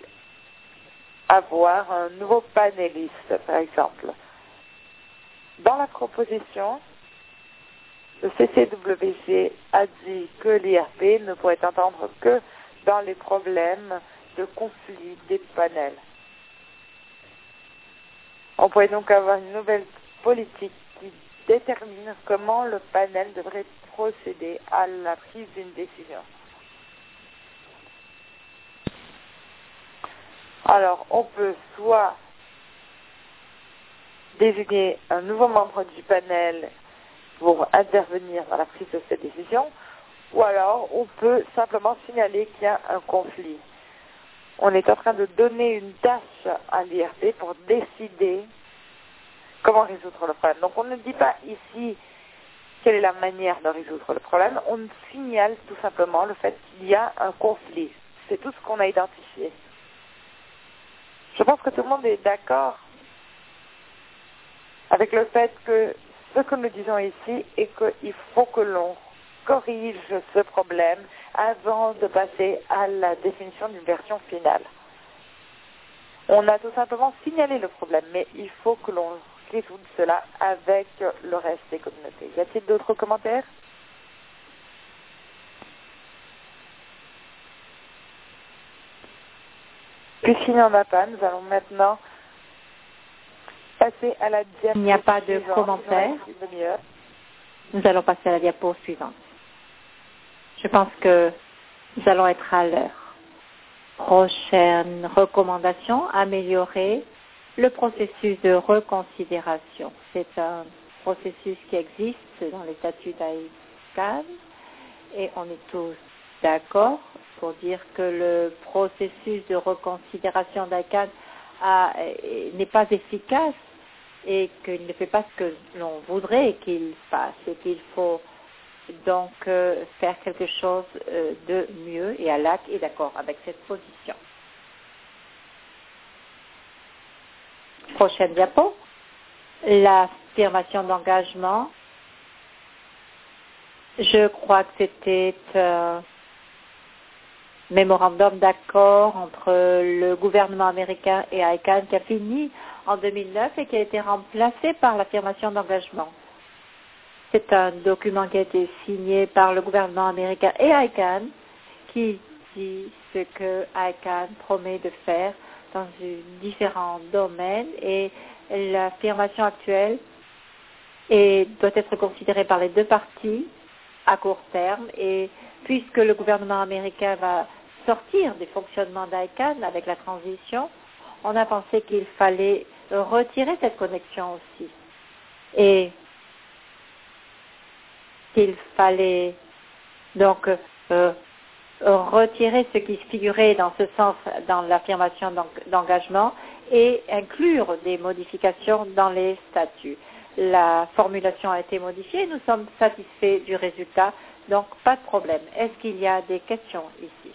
S1: avoir un nouveau panéliste, par exemple. Dans la proposition, le CCWG a dit que l'IRP ne pourrait entendre que dans les problèmes de conflit des panels. On pourrait donc avoir une nouvelle politique qui détermine comment le panel devrait procéder à la prise d'une décision. Alors, on peut soit désigner un nouveau membre du panel pour intervenir dans la prise de cette décision, ou alors on peut simplement signaler qu'il y a un conflit. On est en train de donner une tâche à l'IRP pour décider comment résoudre le problème. Donc on ne dit pas ici quelle est la manière de résoudre le problème, on signale tout simplement le fait qu'il y a un conflit. C'est tout ce qu'on a identifié. Je pense que tout le monde est d'accord avec le fait que ce que nous disons ici est qu'il faut que l'on corrige ce problème avant de passer à la définition d'une version finale. On a tout simplement signalé le problème, mais il faut que l'on résoudre cela avec le reste des communautés. Y a-t-il d'autres commentaires? Puisqu'il n'y en a pas, nous allons maintenant passer à la diapo.
S2: Il n'y a pas de commentaires. Nous allons passer à la diapo suivante. Je pense que nous allons être à l'heure. Prochaine recommandation, améliorer le processus de reconsidération. C'est un processus qui existe dans les statuts d'ICANN et on est tous d'accord pour dire que le processus de reconsidération d'ICANN n'est pas efficace et qu'il ne fait pas ce que l'on voudrait qu'il fasse et qu'il faut donc faire quelque chose de mieux et ALAC est d'accord avec cette position. Prochaine diapo. L'affirmation d'engagement. Je crois que c'était un mémorandum d'accord entre le gouvernement américain et ICANN qui a fini en 2009 et qui a été remplacé par l'affirmation d'engagement. C'est un document qui a été signé par le gouvernement américain et ICANN qui dit ce que ICANN promet de faire dans différents domaines et l'affirmation actuelle doit être considérée par les deux parties à court terme et puisque le gouvernement américain va sortir du fonctionnement d'ICANN avec la transition, on a pensé qu'il fallait retirer cette connexion aussi et qu'il fallait donc retirer ce qui figurait dans ce sens dans l'affirmation d'engagement et inclure des modifications dans les statuts. La formulation a été modifiée, nous sommes satisfaits du résultat, donc pas de problème. Est-ce qu'il y a des questions ici?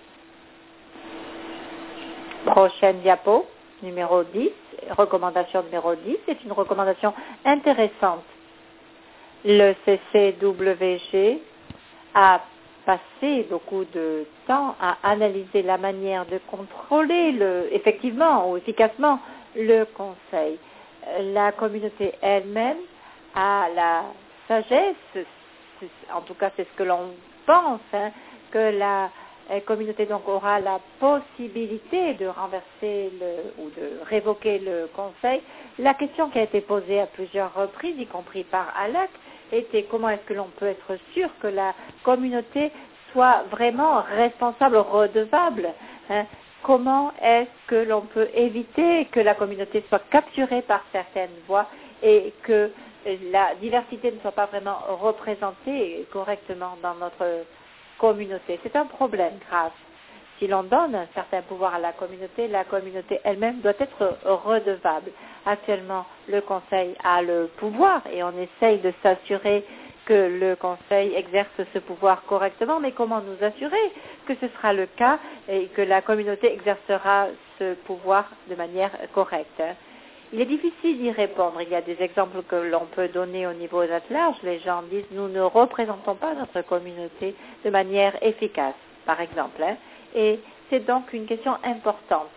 S2: Prochaine diapo, numéro 10, recommandation numéro 10, c'est une recommandation intéressante. Le CCWG a passé beaucoup de temps à analyser la manière de contrôler effectivement ou efficacement le Conseil. La communauté elle-même a la sagesse, en tout cas c'est ce que l'on pense, que la communauté donc aura la possibilité de renverser ou de révoquer le Conseil. La question qui a été posée à plusieurs reprises, y compris par ALAC, était comment est-ce que l'on peut être sûr que la communauté soit vraiment responsable, redevable, Comment est-ce que l'on peut éviter que la communauté soit capturée par certaines voix et que la diversité ne soit pas vraiment représentée correctement dans notre communauté? C'est un problème grave. Si l'on donne un certain pouvoir à la communauté elle-même doit être redevable. Actuellement, le Conseil a le pouvoir et on essaye de s'assurer que le Conseil exerce ce pouvoir correctement, mais comment nous assurer que ce sera le cas et que la communauté exercera ce pouvoir de manière correcte? Il est difficile d'y répondre. Il y a des exemples que l'on peut donner au niveau large. Les gens disent « nous ne représentons pas notre communauté de manière efficace », par exemple. Et c'est donc une question importante.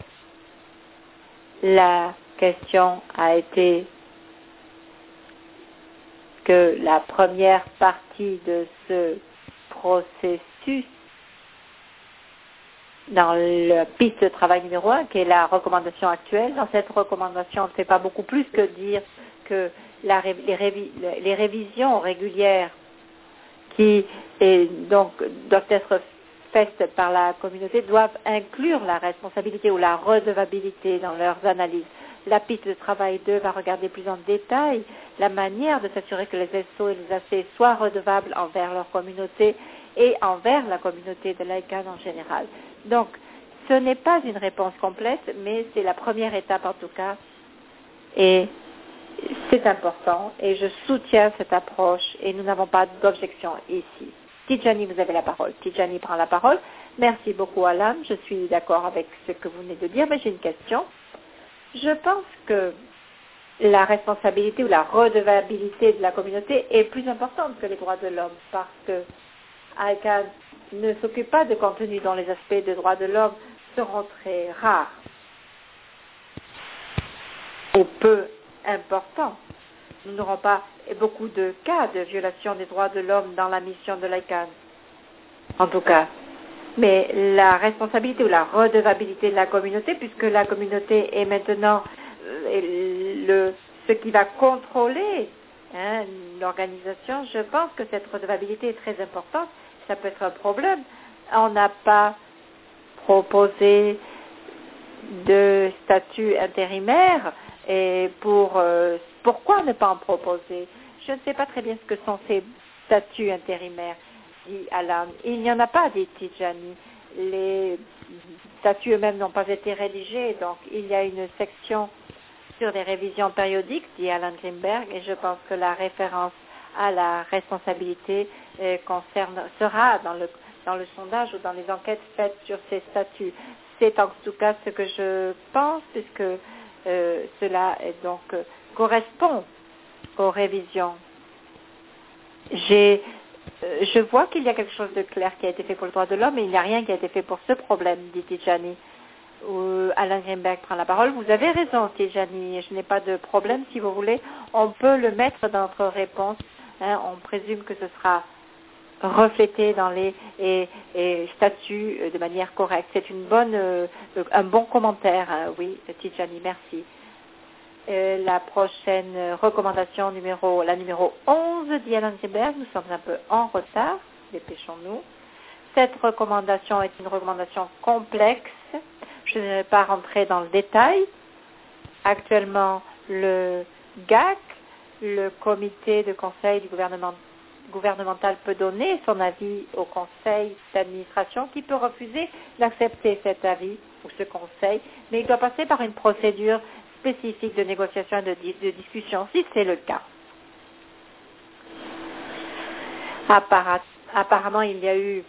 S2: La question a été que la première partie de ce processus, dans la piste de travail numéro 1, qui est la recommandation actuelle, dans cette recommandation, on ne fait pas beaucoup plus que dire que les révisions régulières qui donc doivent être faites par la communauté doivent inclure la responsabilité ou la redevabilité dans leurs analyses. La piste de travail 2 va regarder plus en détail la manière de s'assurer que les SO et les AC soient redevables envers leur communauté et envers la communauté de l'ICANN en général. Donc, ce n'est pas une réponse complète, mais c'est la première étape en tout cas. Et c'est important et je soutiens cette approche et nous n'avons pas d'objection ici. Tijani, vous avez la parole. Tijani prend la parole. Merci beaucoup, Alan. Je suis d'accord avec ce que vous venez de dire, mais j'ai une question. Je pense que la responsabilité ou la redevabilité de la communauté est plus importante que les droits de l'homme parce que ICANN ne s'occupe pas de contenu dont les aspects de droits de l'homme seront très rares ou peu importants. Nous n'aurons pas beaucoup de cas de violation des droits de l'homme dans la mission de l'ICANN, en tout cas. Mais la responsabilité ou la redevabilité de la communauté, puisque la communauté est maintenant ce qui va contrôler l'organisation, je pense que cette redevabilité est très importante. Ça peut être un problème. On n'a pas proposé de statut intérimaire Et pourquoi ne pas en proposer? Je ne sais pas très bien ce que sont ces statuts intérimaires, dit Alan. Il n'y en a pas, dit Tijani. Les statuts eux-mêmes n'ont pas été rédigés, donc il y a une section sur les révisions périodiques, dit Alan Greenberg, et je pense que la référence à la responsabilité sera dans le sondage ou dans les enquêtes faites sur ces statuts. C'est en tout cas ce que je pense, puisque cela correspond aux révisions. Je vois qu'il y a quelque chose de clair qui a été fait pour le droit de l'homme, mais il n'y a rien qui a été fait pour ce problème, dit Tijani. Alan Greenberg prend la parole. Vous avez raison, Tijani. Je n'ai pas de problème, si vous voulez. On peut le mettre dans notre réponse. On présume que ce sera reflété dans les statuts de manière correcte. C'est un bon commentaire. Oui, Tijani, merci. La prochaine recommandation, la numéro 11, dit Alan Greenberg. Nous sommes un peu en retard. Dépêchons-nous. Cette recommandation est une recommandation complexe. Je ne vais pas rentrer dans le détail. Actuellement, le GAC, le comité de conseil du gouvernemental, peut donner son avis au conseil d'administration qui peut refuser d'accepter cet avis ou ce conseil, mais il doit passer par une procédure spécifique de négociation et de discussion, si c'est le cas. Apparemment, il y a eu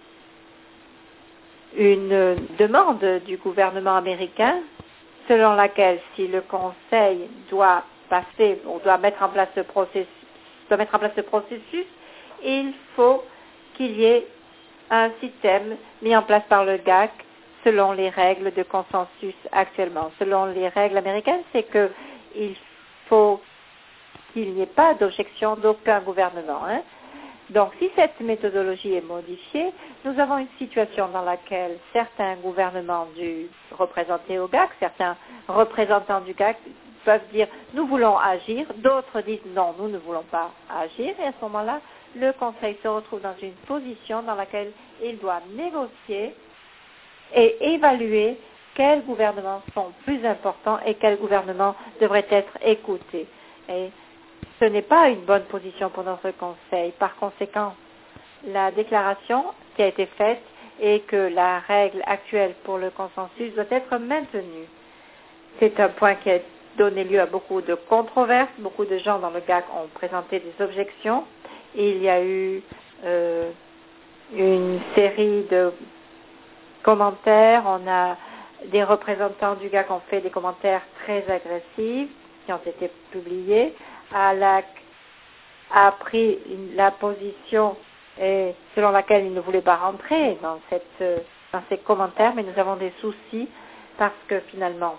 S2: une demande du gouvernement américain selon laquelle si le conseil doit mettre en place ce processus, il faut qu'il y ait un système mis en place par le GAC selon les règles de consensus actuellement. Selon les règles américaines, c'est qu'il faut qu'il n'y ait pas d'objection d'aucun gouvernement. Donc, si cette méthodologie est modifiée, nous avons une situation dans laquelle certains gouvernements représentés au GAC, certains représentants du GAC peuvent dire « nous voulons agir », d'autres disent « non, nous ne voulons pas agir », et à ce moment-là, le Conseil se retrouve dans une position dans laquelle il doit négocier et évaluer quels gouvernements sont plus importants et quels gouvernements devraient être écoutés. Et ce n'est pas une bonne position pour notre Conseil. Par conséquent, la déclaration qui a été faite est que la règle actuelle pour le consensus doit être maintenue. C'est un point qui a donné lieu à beaucoup de controverses. Beaucoup de gens dans le GAC ont présenté des objections. Il y a eu une série de commentaires. On a des représentants du GAC qui ont fait des commentaires très agressifs qui ont été publiés. ALAC a pris la position selon laquelle il ne voulait pas rentrer dans ces commentaires, mais nous avons des soucis parce que finalement,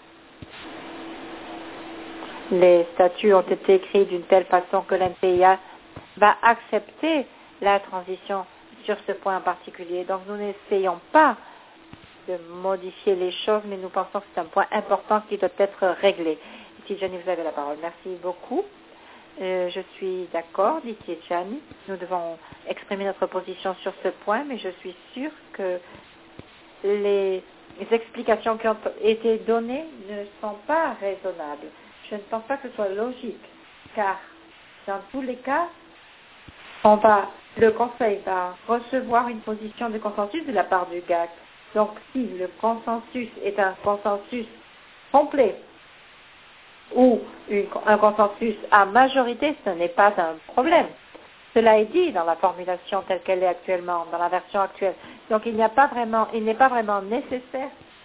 S2: les statuts ont été écrits d'une telle façon que l'NPIA va accepter la transition sur ce point en particulier. Donc nous n'essayons pas de modifier les choses, mais nous pensons que c'est un point important qui doit être réglé. Tijani, vous avez la parole. Merci beaucoup. Je suis d'accord, dit Tijani. Nous devons exprimer notre position sur ce point, mais je suis sûre que les explications qui ont été données ne sont pas raisonnables. Je ne pense pas que ce soit logique, car dans tous les cas, le Conseil va recevoir une position de consensus de la part du GAC. Donc, si le consensus est un consensus complet ou un consensus à majorité, ce n'est pas un problème. Cela est dit dans la formulation telle qu'elle est actuellement, dans la version actuelle. Donc, il n'est pas vraiment nécessaire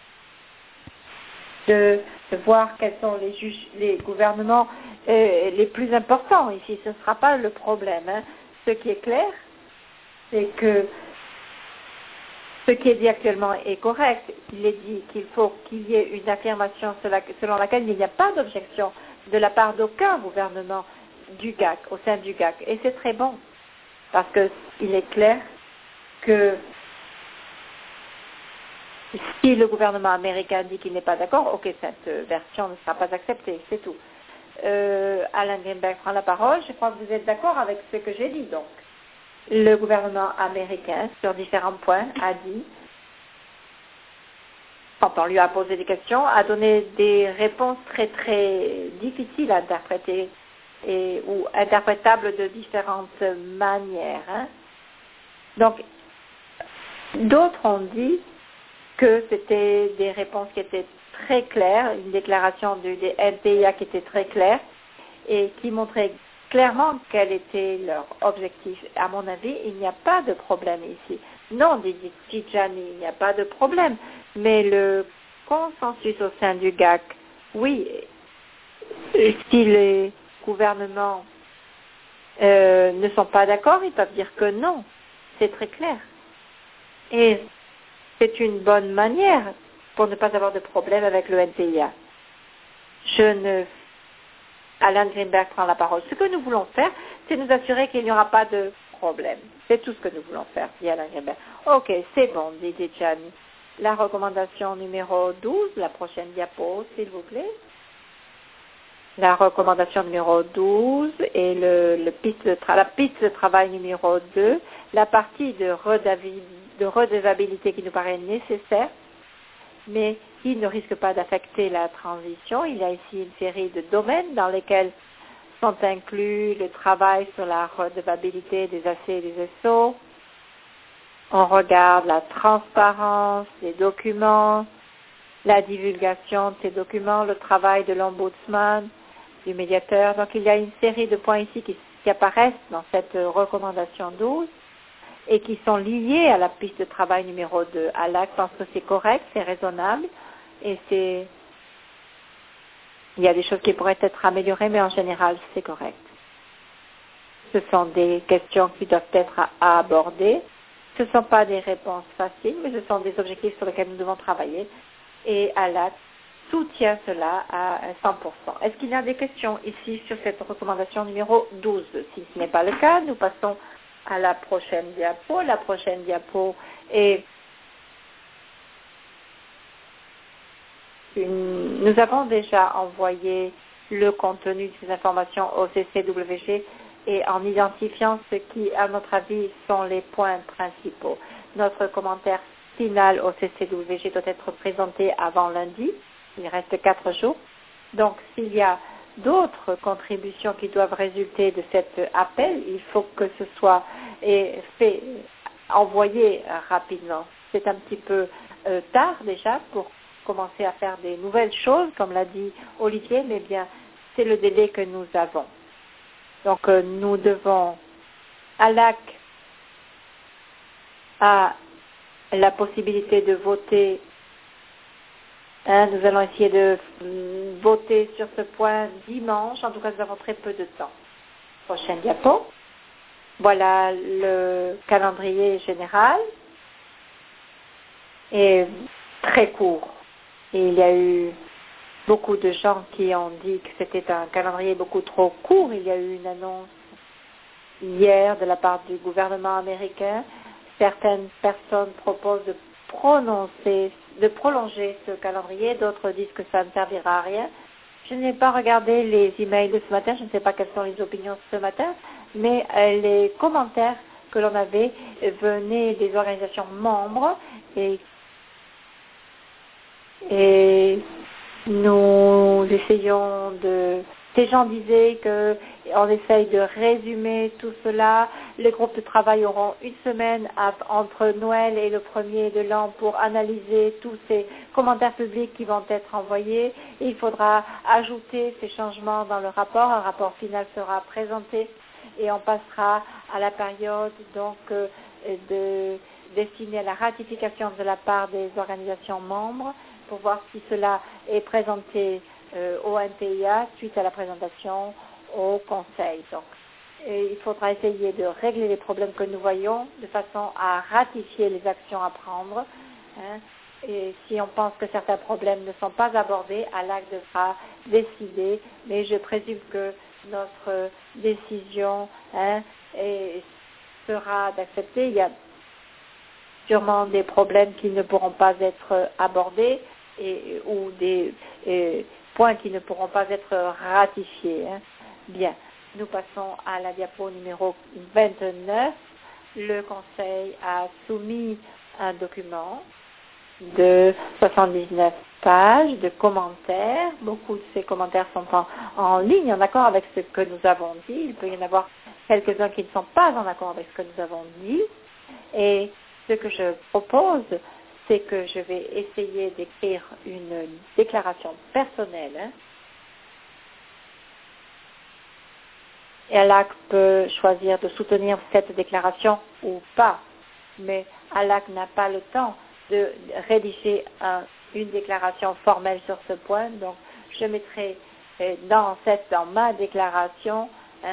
S2: de voir quels sont les gouvernements les plus importants ici. Ce ne sera pas le problème. Ce qui est clair, c'est que ce qui est dit actuellement est correct. Il est dit qu'il faut qu'il y ait une affirmation selon laquelle il n'y a pas d'objection de la part d'aucun gouvernement du GAC, au sein du GAC. Et c'est très bon, parce qu'il est clair que si le gouvernement américain dit qu'il n'est pas d'accord, ok, cette version ne sera pas acceptée, c'est tout. Alan Greenberg prend la parole. Je crois que vous êtes d'accord avec ce que j'ai dit, donc. Le gouvernement américain, sur différents points, a dit quand on lui a posé des questions, a donné des réponses très très difficiles à interpréter ou interprétables de différentes manières. Hein. Donc, d'autres ont dit que c'était des réponses qui étaient très claires, une déclaration des NPIA qui était très claire et qui montrait clairement quel était leur objectif. À mon avis, il n'y a pas de problème ici. Non, dit Tijani, il n'y a pas de problème. Mais le consensus au sein du GAC, oui, si les gouvernements ne sont pas d'accord, ils peuvent dire que non. C'est très clair. Et c'est une bonne manière pour ne pas avoir de problème avec le NPIA. Alan Greenberg prend la parole. Ce que nous voulons faire, c'est nous assurer qu'il n'y aura pas de problème. C'est tout ce que nous voulons faire, dit Alan Greenberg. Ok, c'est bon, dit Tijani. La recommandation numéro 12, la prochaine diapo, s'il vous plaît. La recommandation numéro 12 et la piste de travail numéro 2, la partie de redevabilité qui nous paraît nécessaire, mais qui ne risque pas d'affecter la transition. Il y a ici une série de domaines dans lesquels sont inclus le travail sur la redevabilité des AC et des SO. On regarde la transparence des documents, la divulgation de ces documents, le travail de l'ombudsman, du médiateur. Donc il y a une série de points ici qui apparaissent dans cette recommandation 12 et qui sont liés à la piste de travail numéro 2. ALAC pense que c'est correct, c'est raisonnable et il y a des choses qui pourraient être améliorées, mais en général, c'est correct. Ce sont des questions qui doivent être à aborder. Ce ne sont pas des réponses faciles, mais ce sont des objectifs sur lesquels nous devons travailler. Et ALAC soutient cela à 100%. Est-ce qu'il y a des questions ici sur cette recommandation numéro 12? Si ce n'est pas le cas, nous passons à la prochaine diapo. La prochaine diapo est nous avons déjà envoyé le contenu de ces informations au CCWG et en identifiant ce qui, à notre avis, sont les points principaux. Notre commentaire final au CCWG doit être présenté avant lundi. Il reste 4 jours. Donc, s'il y a d'autres contributions qui doivent résulter de cet appel, il faut que ce soit envoyé rapidement. C'est un petit peu tard déjà pour commencer à faire des nouvelles choses, comme l'a dit Olivier, mais bien, c'est le délai que nous avons. Donc, nous devons, ALAC a la possibilité de voter. Nous allons essayer de voter sur ce point dimanche. En tout cas, nous avons très peu de temps. Prochaine diapo. Voilà le calendrier général. Et très court. Et il y a eu beaucoup de gens qui ont dit que c'était un calendrier beaucoup trop court. Il y a eu une annonce hier de la part du gouvernement américain. Certaines personnes proposent de prolonger ce calendrier. D'autres disent que ça ne servira à rien. Je n'ai pas regardé les emails de ce matin. Je ne sais pas quelles sont les opinions ce matin. Mais les commentaires que l'on avait venaient des organisations membres et nous essayons ces gens disaient qu'on essaye de résumer tout cela. Les groupes de travail auront une semaine entre Noël et le 1er de l'an pour analyser tous ces commentaires publics qui vont être envoyés. Et il faudra ajouter ces changements dans le rapport. Un rapport final sera présenté et on passera à la période donc destinée à la ratification de la part des organisations membres pour voir si cela est présenté au NPIA suite à la présentation au Conseil. Donc, il faudra essayer de régler les problèmes que nous voyons de façon à ratifier les actions à prendre. Et si on pense que certains problèmes ne sont pas abordés, ALAC devra décider, mais je présume que notre décision sera d'accepter. Il y a sûrement des problèmes qui ne pourront pas être abordés ou des points qui ne pourront pas être ratifiés. Bien, nous passons à la diapo numéro 29. Le Conseil a soumis un document de 79 pages de commentaires. Beaucoup de ces commentaires sont en ligne, en accord avec ce que nous avons dit. Il peut y en avoir quelques-uns qui ne sont pas en accord avec ce que nous avons dit. Et ce que je propose, c'est que je vais essayer d'écrire une déclaration personnelle. Et Alak peut choisir de soutenir cette déclaration ou pas. Mais Alak n'a pas le temps de rédiger une déclaration formelle sur ce point. Donc, je mettrai dans ma déclaration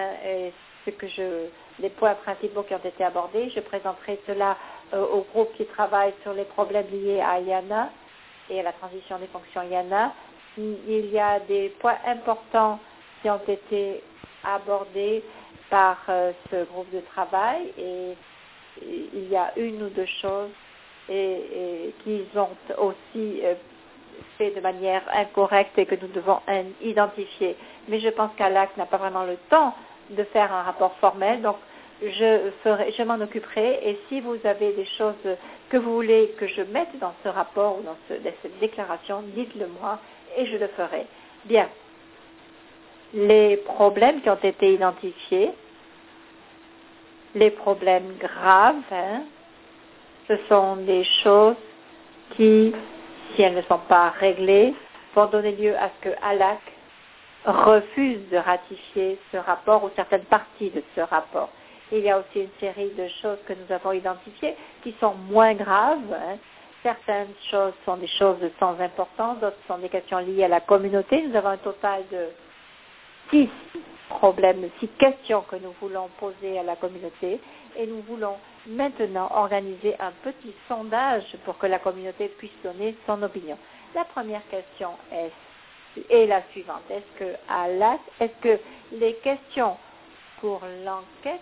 S2: les points principaux qui ont été abordés. Je présenterai cela au groupe qui travaille sur les problèmes liés à Yana et à la transition des fonctions Yana. Il y a des points importants qui ont été abordés par ce groupe de travail et il y a une ou deux choses qu'ils ont aussi fait de manière incorrecte et que nous devons identifier. Mais je pense qu'Alak n'a pas vraiment le temps de faire un rapport formel, donc je m'en occuperai et si vous avez des choses que vous voulez que je mette dans ce rapport ou dans cette déclaration, dites-le moi et je le ferai. Bien. Les problèmes qui ont été identifiés, les problèmes graves, ce sont des choses qui, si elles ne sont pas réglées, vont donner lieu à ce que Alak refuse de ratifier ce rapport ou certaines parties de ce rapport. Il y a aussi une série de choses que nous avons identifiées qui sont moins graves. Certaines choses sont des choses sans importance, d'autres sont des questions liées à la communauté. Nous avons un total de 6 problèmes, 6 questions que nous voulons poser à la communauté et nous voulons maintenant organiser un petit sondage pour que la communauté puisse donner son opinion. La première question est la suivante. Est-ce que les questions pour l'enquête,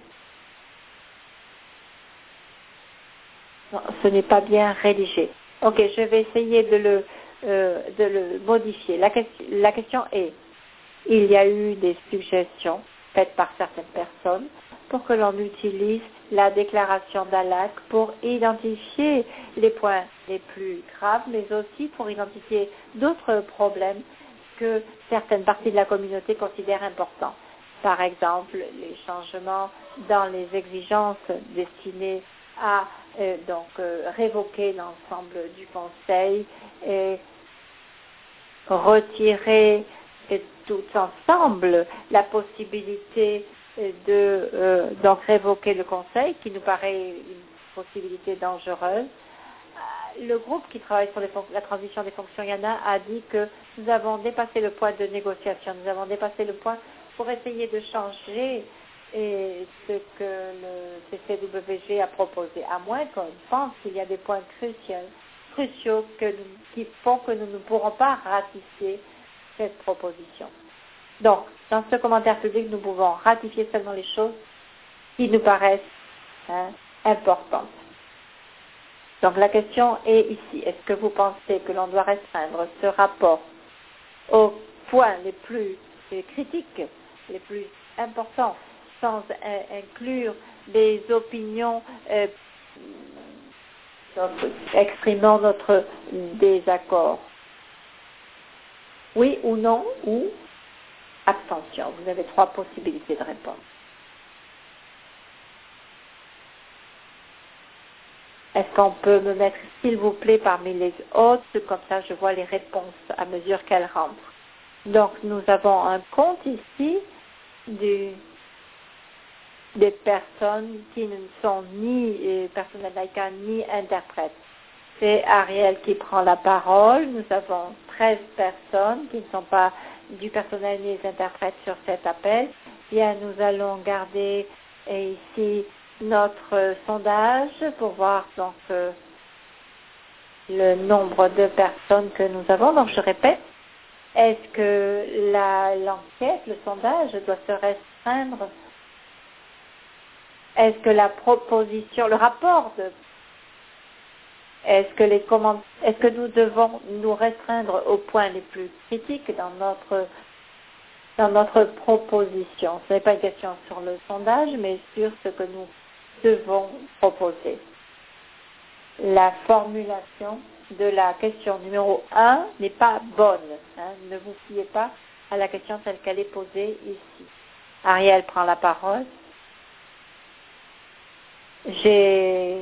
S2: non, ce n'est pas bien rédigé. Ok, je vais essayer de le modifier. La question est, il y a eu des suggestions faites par certaines personnes pour que l'on utilise la déclaration d'Alak pour identifier les points les plus graves, mais aussi pour identifier d'autres problèmes que certaines parties de la communauté considèrent importants. Par exemple, les changements dans les exigences destinées à révoquer l'ensemble du Conseil et retirer tout ensemble la possibilité de révoquer le Conseil, qui nous paraît une possibilité dangereuse. Le groupe qui travaille sur la transition des fonctions Yana a dit que nous avons dépassé le point de négociation, nous avons dépassé le point pour essayer de changer ce que le CCWG a proposé, à moins qu'on pense qu'il y a des points cruciaux qui font que nous ne pourrons pas ratifier cette proposition. Donc, dans ce commentaire public, nous pouvons ratifier seulement les choses qui nous paraissent importantes. Donc, la question est ici. Est-ce que vous pensez que l'on doit restreindre ce rapport aux points les plus critiques, les plus importants, sans inclure des opinions exprimant notre désaccord? Oui ou non, ou abstention. Vous avez 3 possibilités de réponse. Est-ce qu'on peut me mettre, s'il vous plaît, parmi les autres, comme ça je vois les réponses à mesure qu'elles rentrent. Donc, nous avons un compte ici des personnes qui ne sont ni personnels laïcs ni interprètes. C'est Ariel qui prend la parole. Nous avons 13 personnes qui ne sont pas du personnel ni des interprètes sur cet appel. Bien, nous allons garder ici notre sondage pour voir donc le nombre de personnes que nous avons. Donc, je répète, est-ce que l'enquête, le sondage doit se restreindre? Est-ce que la proposition, le rapport est-ce que nous devons nous restreindre aux points les plus critiques dans notre proposition? Ce n'est pas une question sur le sondage, mais sur ce que nous devons proposer. La formulation de la question numéro 1 n'est pas bonne. Ne vous fiez pas à la question telle qu'elle est posée ici. Ariel prend la parole. J'ai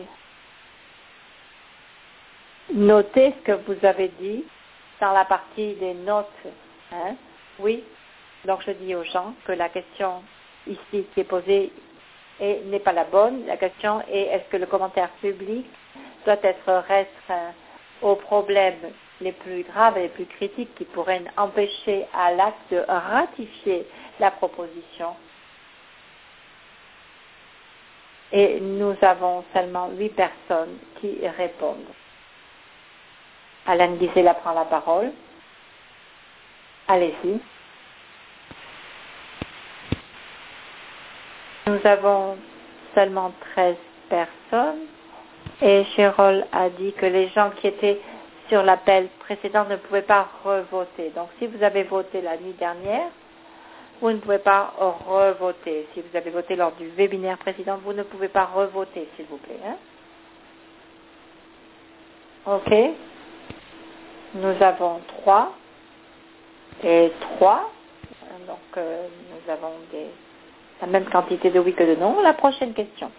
S2: noté ce que vous avez dit dans la partie des notes. Oui, donc je dis aux gens que la question ici qui est posée n'est pas la bonne. La question est, est-ce que le commentaire public doit être restreint aux problèmes les plus graves et les plus critiques qui pourraient empêcher à l'acte de ratifier la proposition. Et nous avons seulement 8 personnes qui répondent. Alain Gisela prend la parole. Allez-y. Nous avons seulement 13 personnes et Chérol a dit que les gens qui étaient sur l'appel précédent ne pouvaient pas revoter. Donc si vous avez voté la nuit dernière, vous ne pouvez pas revoter. Si vous avez voté lors du webinaire précédent, vous ne pouvez pas revoter, s'il vous plaît. OK. Nous avons 3 et 3. Donc nous avons la même quantité de oui que de non. La prochaine question.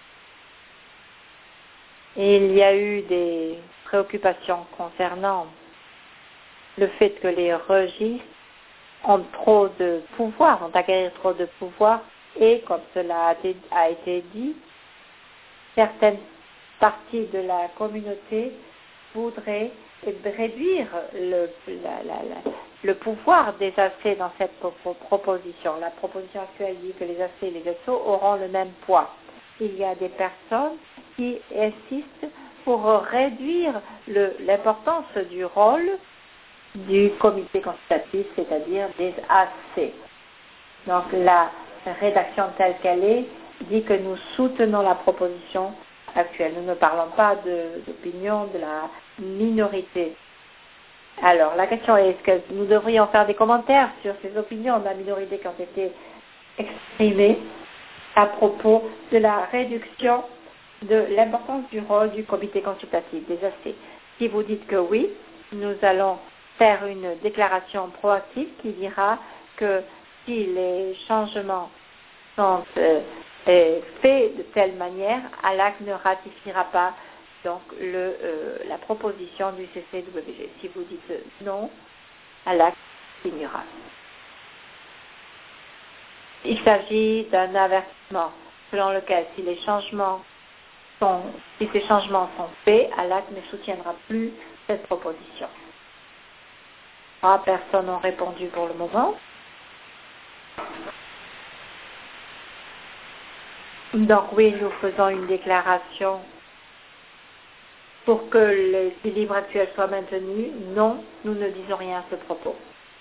S2: Il y a eu des préoccupations concernant le fait que les registres ont trop de pouvoir, ont acquis trop de pouvoir et, comme cela a été dit, certaines parties de la communauté voudraient réduire le pouvoir des AC dans cette proposition. La proposition actuelle dit que les AC et les SO auront le même poids. Il y a des personnes qui insistent pour réduire l'importance du rôle du comité consultatif, c'est-à-dire des AC. Donc la rédaction telle qu'elle est dit que nous soutenons la proposition actuelle. Nous ne parlons pas d'opinion de la minorité. Alors la question est, est-ce que nous devrions faire des commentaires sur ces opinions de la minorité qui ont été exprimées à propos de la réduction de l'importance du rôle du comité consultatif des AC? Si vous dites que oui, nous allons faire une déclaration proactive qui dira que si les changements sont faits de telle manière, ALAC ne ratifiera pas donc la proposition du CCWG. Si vous dites non, ALAC signera. Il s'agit d'un avertissement selon lequel si ces changements sont faits, ALAC ne soutiendra plus cette proposition. 3 personnes ont répondu pour le moment. Donc oui, nous faisons une déclaration pour que l'équilibre actuel soit maintenu. Non, nous ne disons rien à ce propos.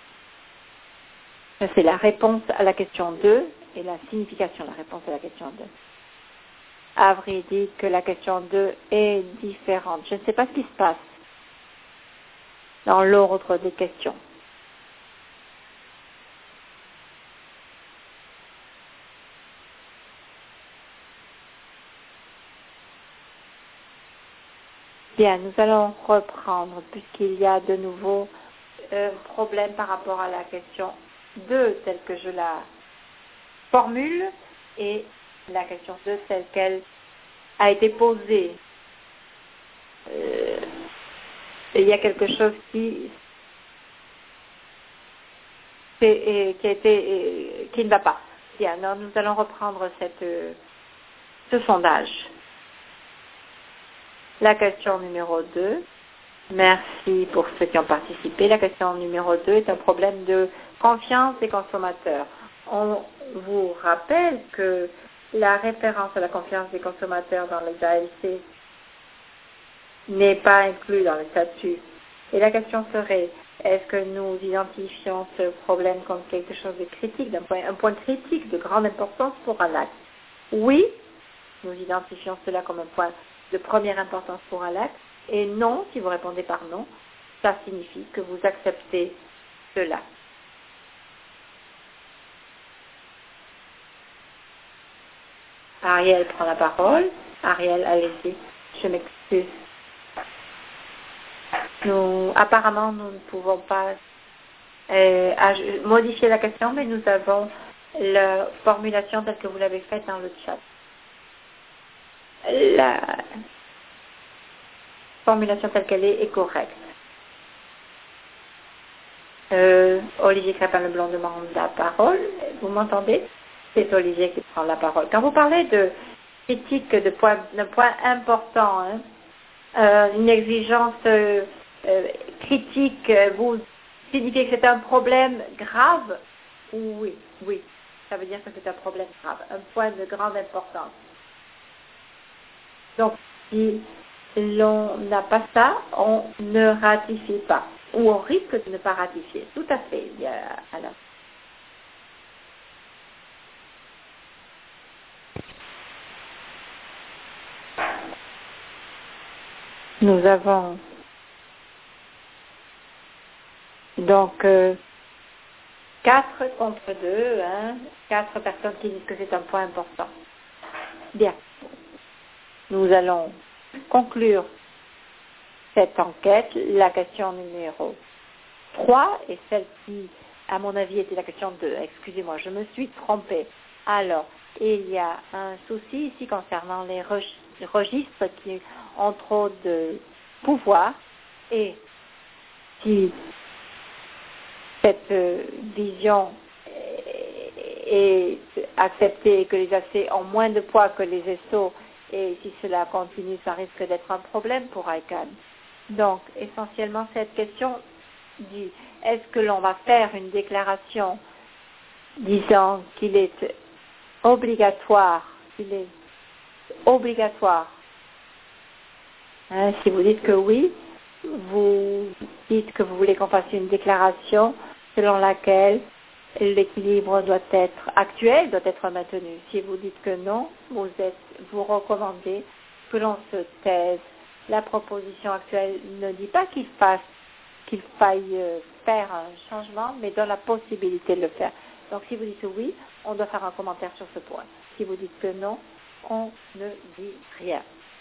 S2: C'est la réponse à la question 2 et la signification de la réponse à la question 2. Avril dit que la question 2 est différente. Je ne sais pas ce qui se passe dans l'ordre des questions. Bien, nous allons reprendre puisqu'il y a de nouveau problème par rapport à la question 2 telle que je la formule et la question 2 telle qu'elle a été posée. Il y a quelque chose qui ne va pas. Bien, alors nous allons reprendre ce sondage. La question numéro 2. Merci pour ceux qui ont participé. La question numéro 2 est un problème de confiance des consommateurs. On vous rappelle que la référence à la confiance des consommateurs dans les ALC n'est pas inclus dans le statut. Et la question serait, est-ce que nous identifions ce problème comme quelque chose de critique, un point critique de grande importance pour ALAC? Oui, nous identifions cela comme un point de première importance pour ALAC. Et non, si vous répondez par non, ça signifie que vous acceptez cela. Ariel prend la parole. Ariel, allez-y. Je m'excuse. Apparemment, nous ne pouvons pas modifier la question, mais nous avons la formulation telle que vous l'avez faite dans le chat. La formulation telle qu'elle est correcte. Olivier Crépin-Leblond demande la parole. Vous m'entendez? C'est Olivier qui prend la parole. Quand vous parlez de critique d'un point important, une exigence critique, vous signifiez que c'est un problème grave? Oui, ça veut dire que c'est un problème grave, un point de grande importance. Donc, si l'on n'a pas ça, on ne ratifie pas. Ou on risque de ne pas ratifier. Tout à fait, Alain. Nous avons donc 4 contre 2, 4 personnes qui disent que c'est un point important. Bien. Nous allons conclure cette enquête. La question numéro 3 et celle qui, à mon avis, était la question 2. Excusez-moi, je me suis trompée. Alors, il y a un souci ici concernant les registres qui ont trop de pouvoir et si cette vision est acceptée et que les AC ont moins de poids que les SO et si cela continue, ça risque d'être un problème pour ICANN. Donc, essentiellement, cette question dit, est-ce que l'on va faire une déclaration disant qu'il est obligatoire, si vous dites que oui, vous dites que vous voulez qu'on fasse une déclaration selon laquelle l'équilibre doit être actuel, doit être maintenu. Si vous dites que non, vous recommandez que l'on se taise. La proposition actuelle ne dit pas qu'il faille faire un changement, mais donne la possibilité de le faire. Donc si vous dites oui, on doit faire un commentaire sur ce point. Si vous dites que non, on ne dit rien.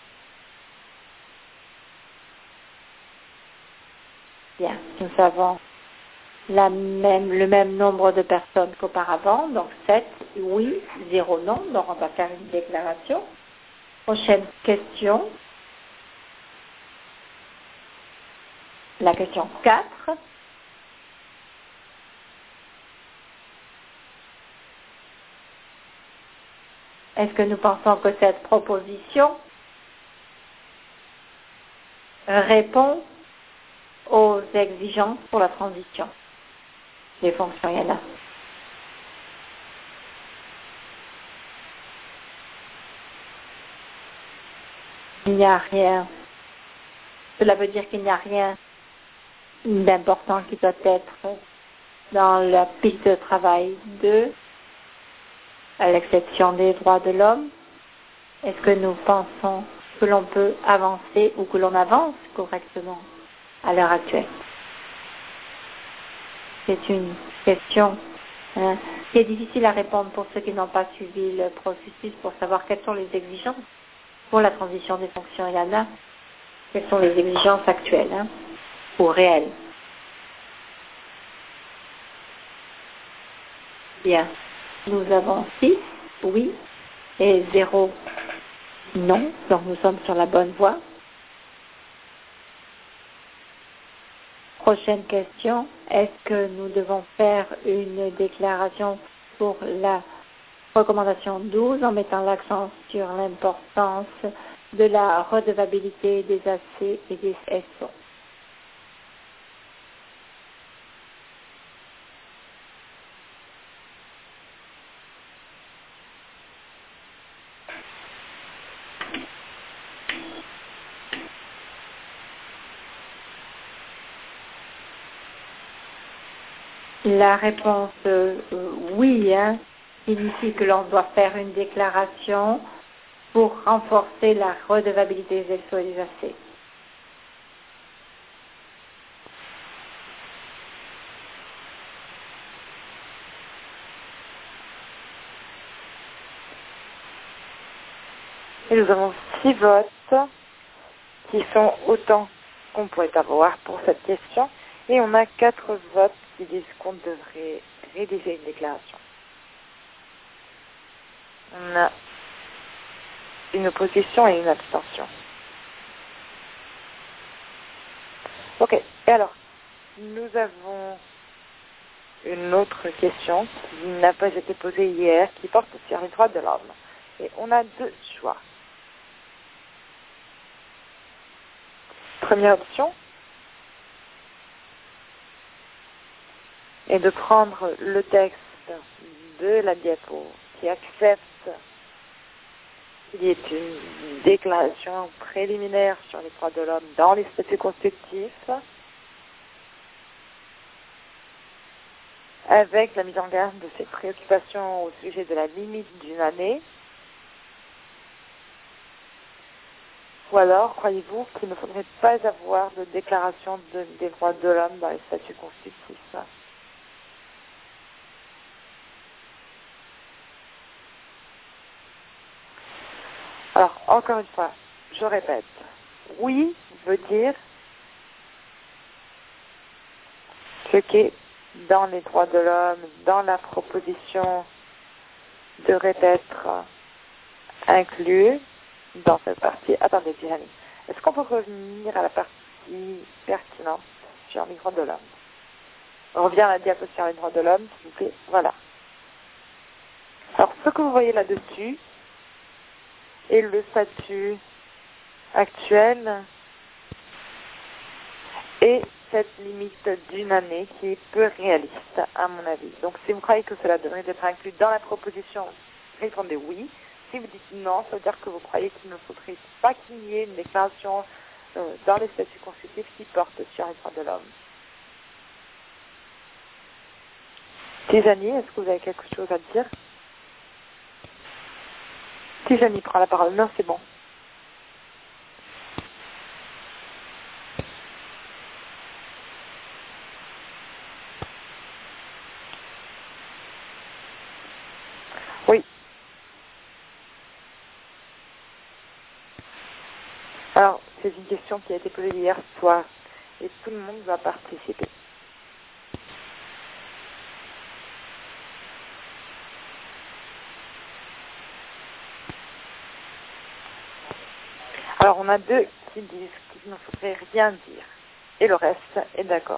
S2: Bien, nous avons le même nombre de personnes qu'auparavant, donc 7 oui, 0 non, donc on va faire une déclaration. Prochaine question. La question 4. Est-ce que nous pensons que cette proposition répond aux exigences pour la transition des fonctions IANA? Il n'y a rien. Cela veut dire qu'il n'y a rien d'important qui doit être dans la piste de travail 2, à l'exception des droits de l'homme. Est-ce que nous pensons que l'on peut avancer ou que l'on avance correctement à l'heure actuelle? C'est une question qui est difficile à répondre pour ceux qui n'ont pas suivi le processus pour savoir quelles sont les exigences pour la transition des fonctions IANA. Quelles sont les exigences actuelles ou réelles? Bien. Nous avons 6 oui et 0 non. Donc nous sommes sur la bonne voie. Prochaine question. Est-ce que nous devons faire une déclaration pour la recommandation 12 en mettant l'accent sur l'importance de la redevabilité des AC et des SO? La réponse oui signifie que l'on doit faire une déclaration pour renforcer la redevabilité des SO et des AC.
S1: Et nous avons 6 votes qui sont autant qu'on pourrait avoir pour cette question. Et on a 4 votes qui disent qu'on devrait rédiger une déclaration. On a une opposition et une abstention. Ok, et alors, nous avons une autre question qui n'a pas été posée hier, qui porte sur les droits de l'homme. Et on a 2 choix. Première option est de prendre le texte de la diapo qui accepte qu'il y ait une déclaration préliminaire sur les droits de l'homme dans les statuts constitutifs, avec la mise en garde de ces préoccupations au sujet de la limite d'une année. Ou alors, croyez-vous qu'il ne faudrait pas avoir de déclaration des droits de l'homme dans les statuts constitutifs? Alors, encore une fois, je répète, oui veut dire ce qui est dans les droits de l'homme, dans la proposition, devrait être inclus dans cette partie. Attendez, Tiffany. Est-ce qu'on peut revenir à la partie pertinente sur les droits de l'homme? On revient à la diapo sur les droits de l'homme, s'il vous plaît. Voilà. Alors, ce que vous voyez là-dessus est le statut actuel et cette limite d'une année qui est peu réaliste, à mon avis. Donc, si vous croyez que cela devrait être inclus dans la proposition, répondez oui. Si vous dites non, ça veut dire que vous croyez qu'il ne faudrait pas qu'il y ait une déclaration dans les statuts constitutifs qui portent sur les droits de l'homme. Tijani, est-ce que vous avez quelque chose à dire? Tijani prend la parole. Non, c'est bon. Oui. Alors, c'est une question qui a été posée hier soir et tout le monde va participer. Alors, on a 2 qui disent qu'il ne faudrait rien dire et le reste est d'accord.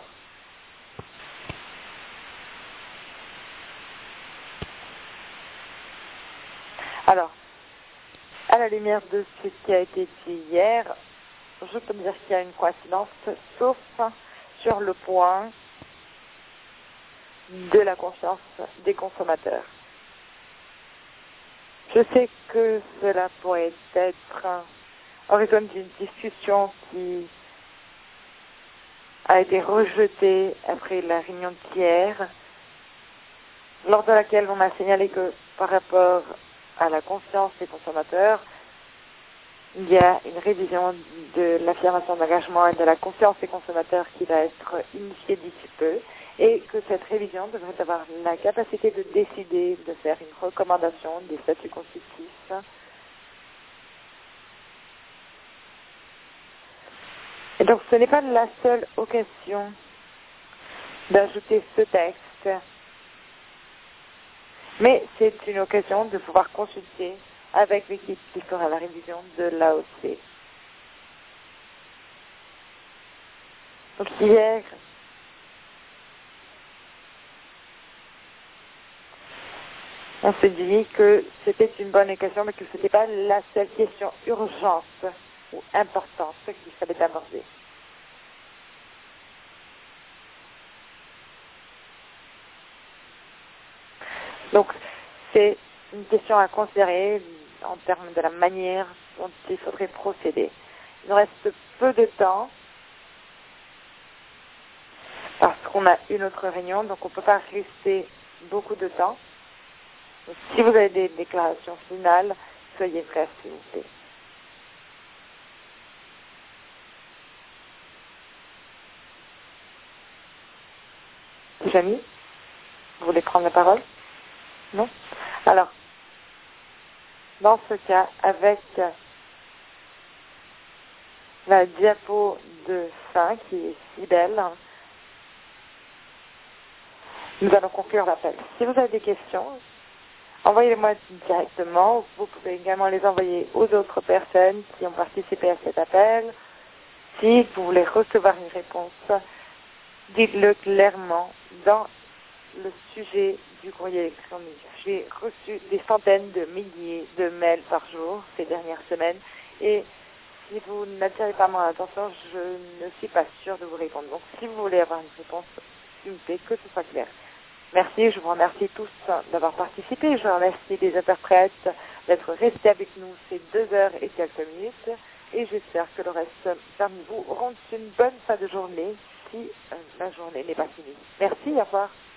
S1: Alors, à la lumière de ce qui a été dit hier, je peux dire qu'il y a une coïncidence, sauf sur le point de la confiance des consommateurs. Je sais que cela pourrait être en raison d'une discussion qui a été rejetée après la réunion d'hier, lors de laquelle on a signalé que par rapport à la confiance des consommateurs, il y a une révision de l'affirmation d'engagement et de la confiance des consommateurs qui va être initiée d'ici peu et que cette révision devrait avoir la capacité de décider de faire une recommandation des statuts constitutifs et donc ce n'est pas la seule occasion d'ajouter ce texte, mais c'est une occasion de pouvoir consulter avec l'équipe qui fera la révision de l'AOC. Donc hier, on s'est dit que c'était une bonne occasion, mais que ce n'était pas la seule question urgente ou importante qu'il fallait aborder. Donc, c'est une question à considérer en termes de la manière dont il faudrait procéder. Il nous reste peu de temps parce qu'on a une autre réunion, donc on ne peut pas rester beaucoup de temps. Donc, si vous avez des déclarations finales, soyez prêts, s'il vous plaît. Jamie, vous voulez prendre la parole? Non? Alors, dans ce cas, avec la diapo de fin qui est si belle. Nous allons conclure l'appel. Si vous avez des questions, envoyez-les-moi directement. Vous pouvez également les envoyer aux autres personnes qui ont participé à cet appel. Si vous voulez recevoir une réponse, dites-le clairement dans le sujet du courrier électronique. J'ai reçu des centaines de milliers de mails par jour ces dernières semaines et si vous n'attirez pas mon attention, je ne suis pas sûre de vous répondre. Donc si vous voulez avoir une réponse, s'il vous plaît, que ce soit clair. Merci, je vous remercie tous d'avoir participé. Je remercie les interprètes d'être restés avec nous ces 2 heures et quelques minutes. Et j'espère que le reste parmi vous auront une bonne fin de journée si la journée n'est pas finie. Merci, au revoir.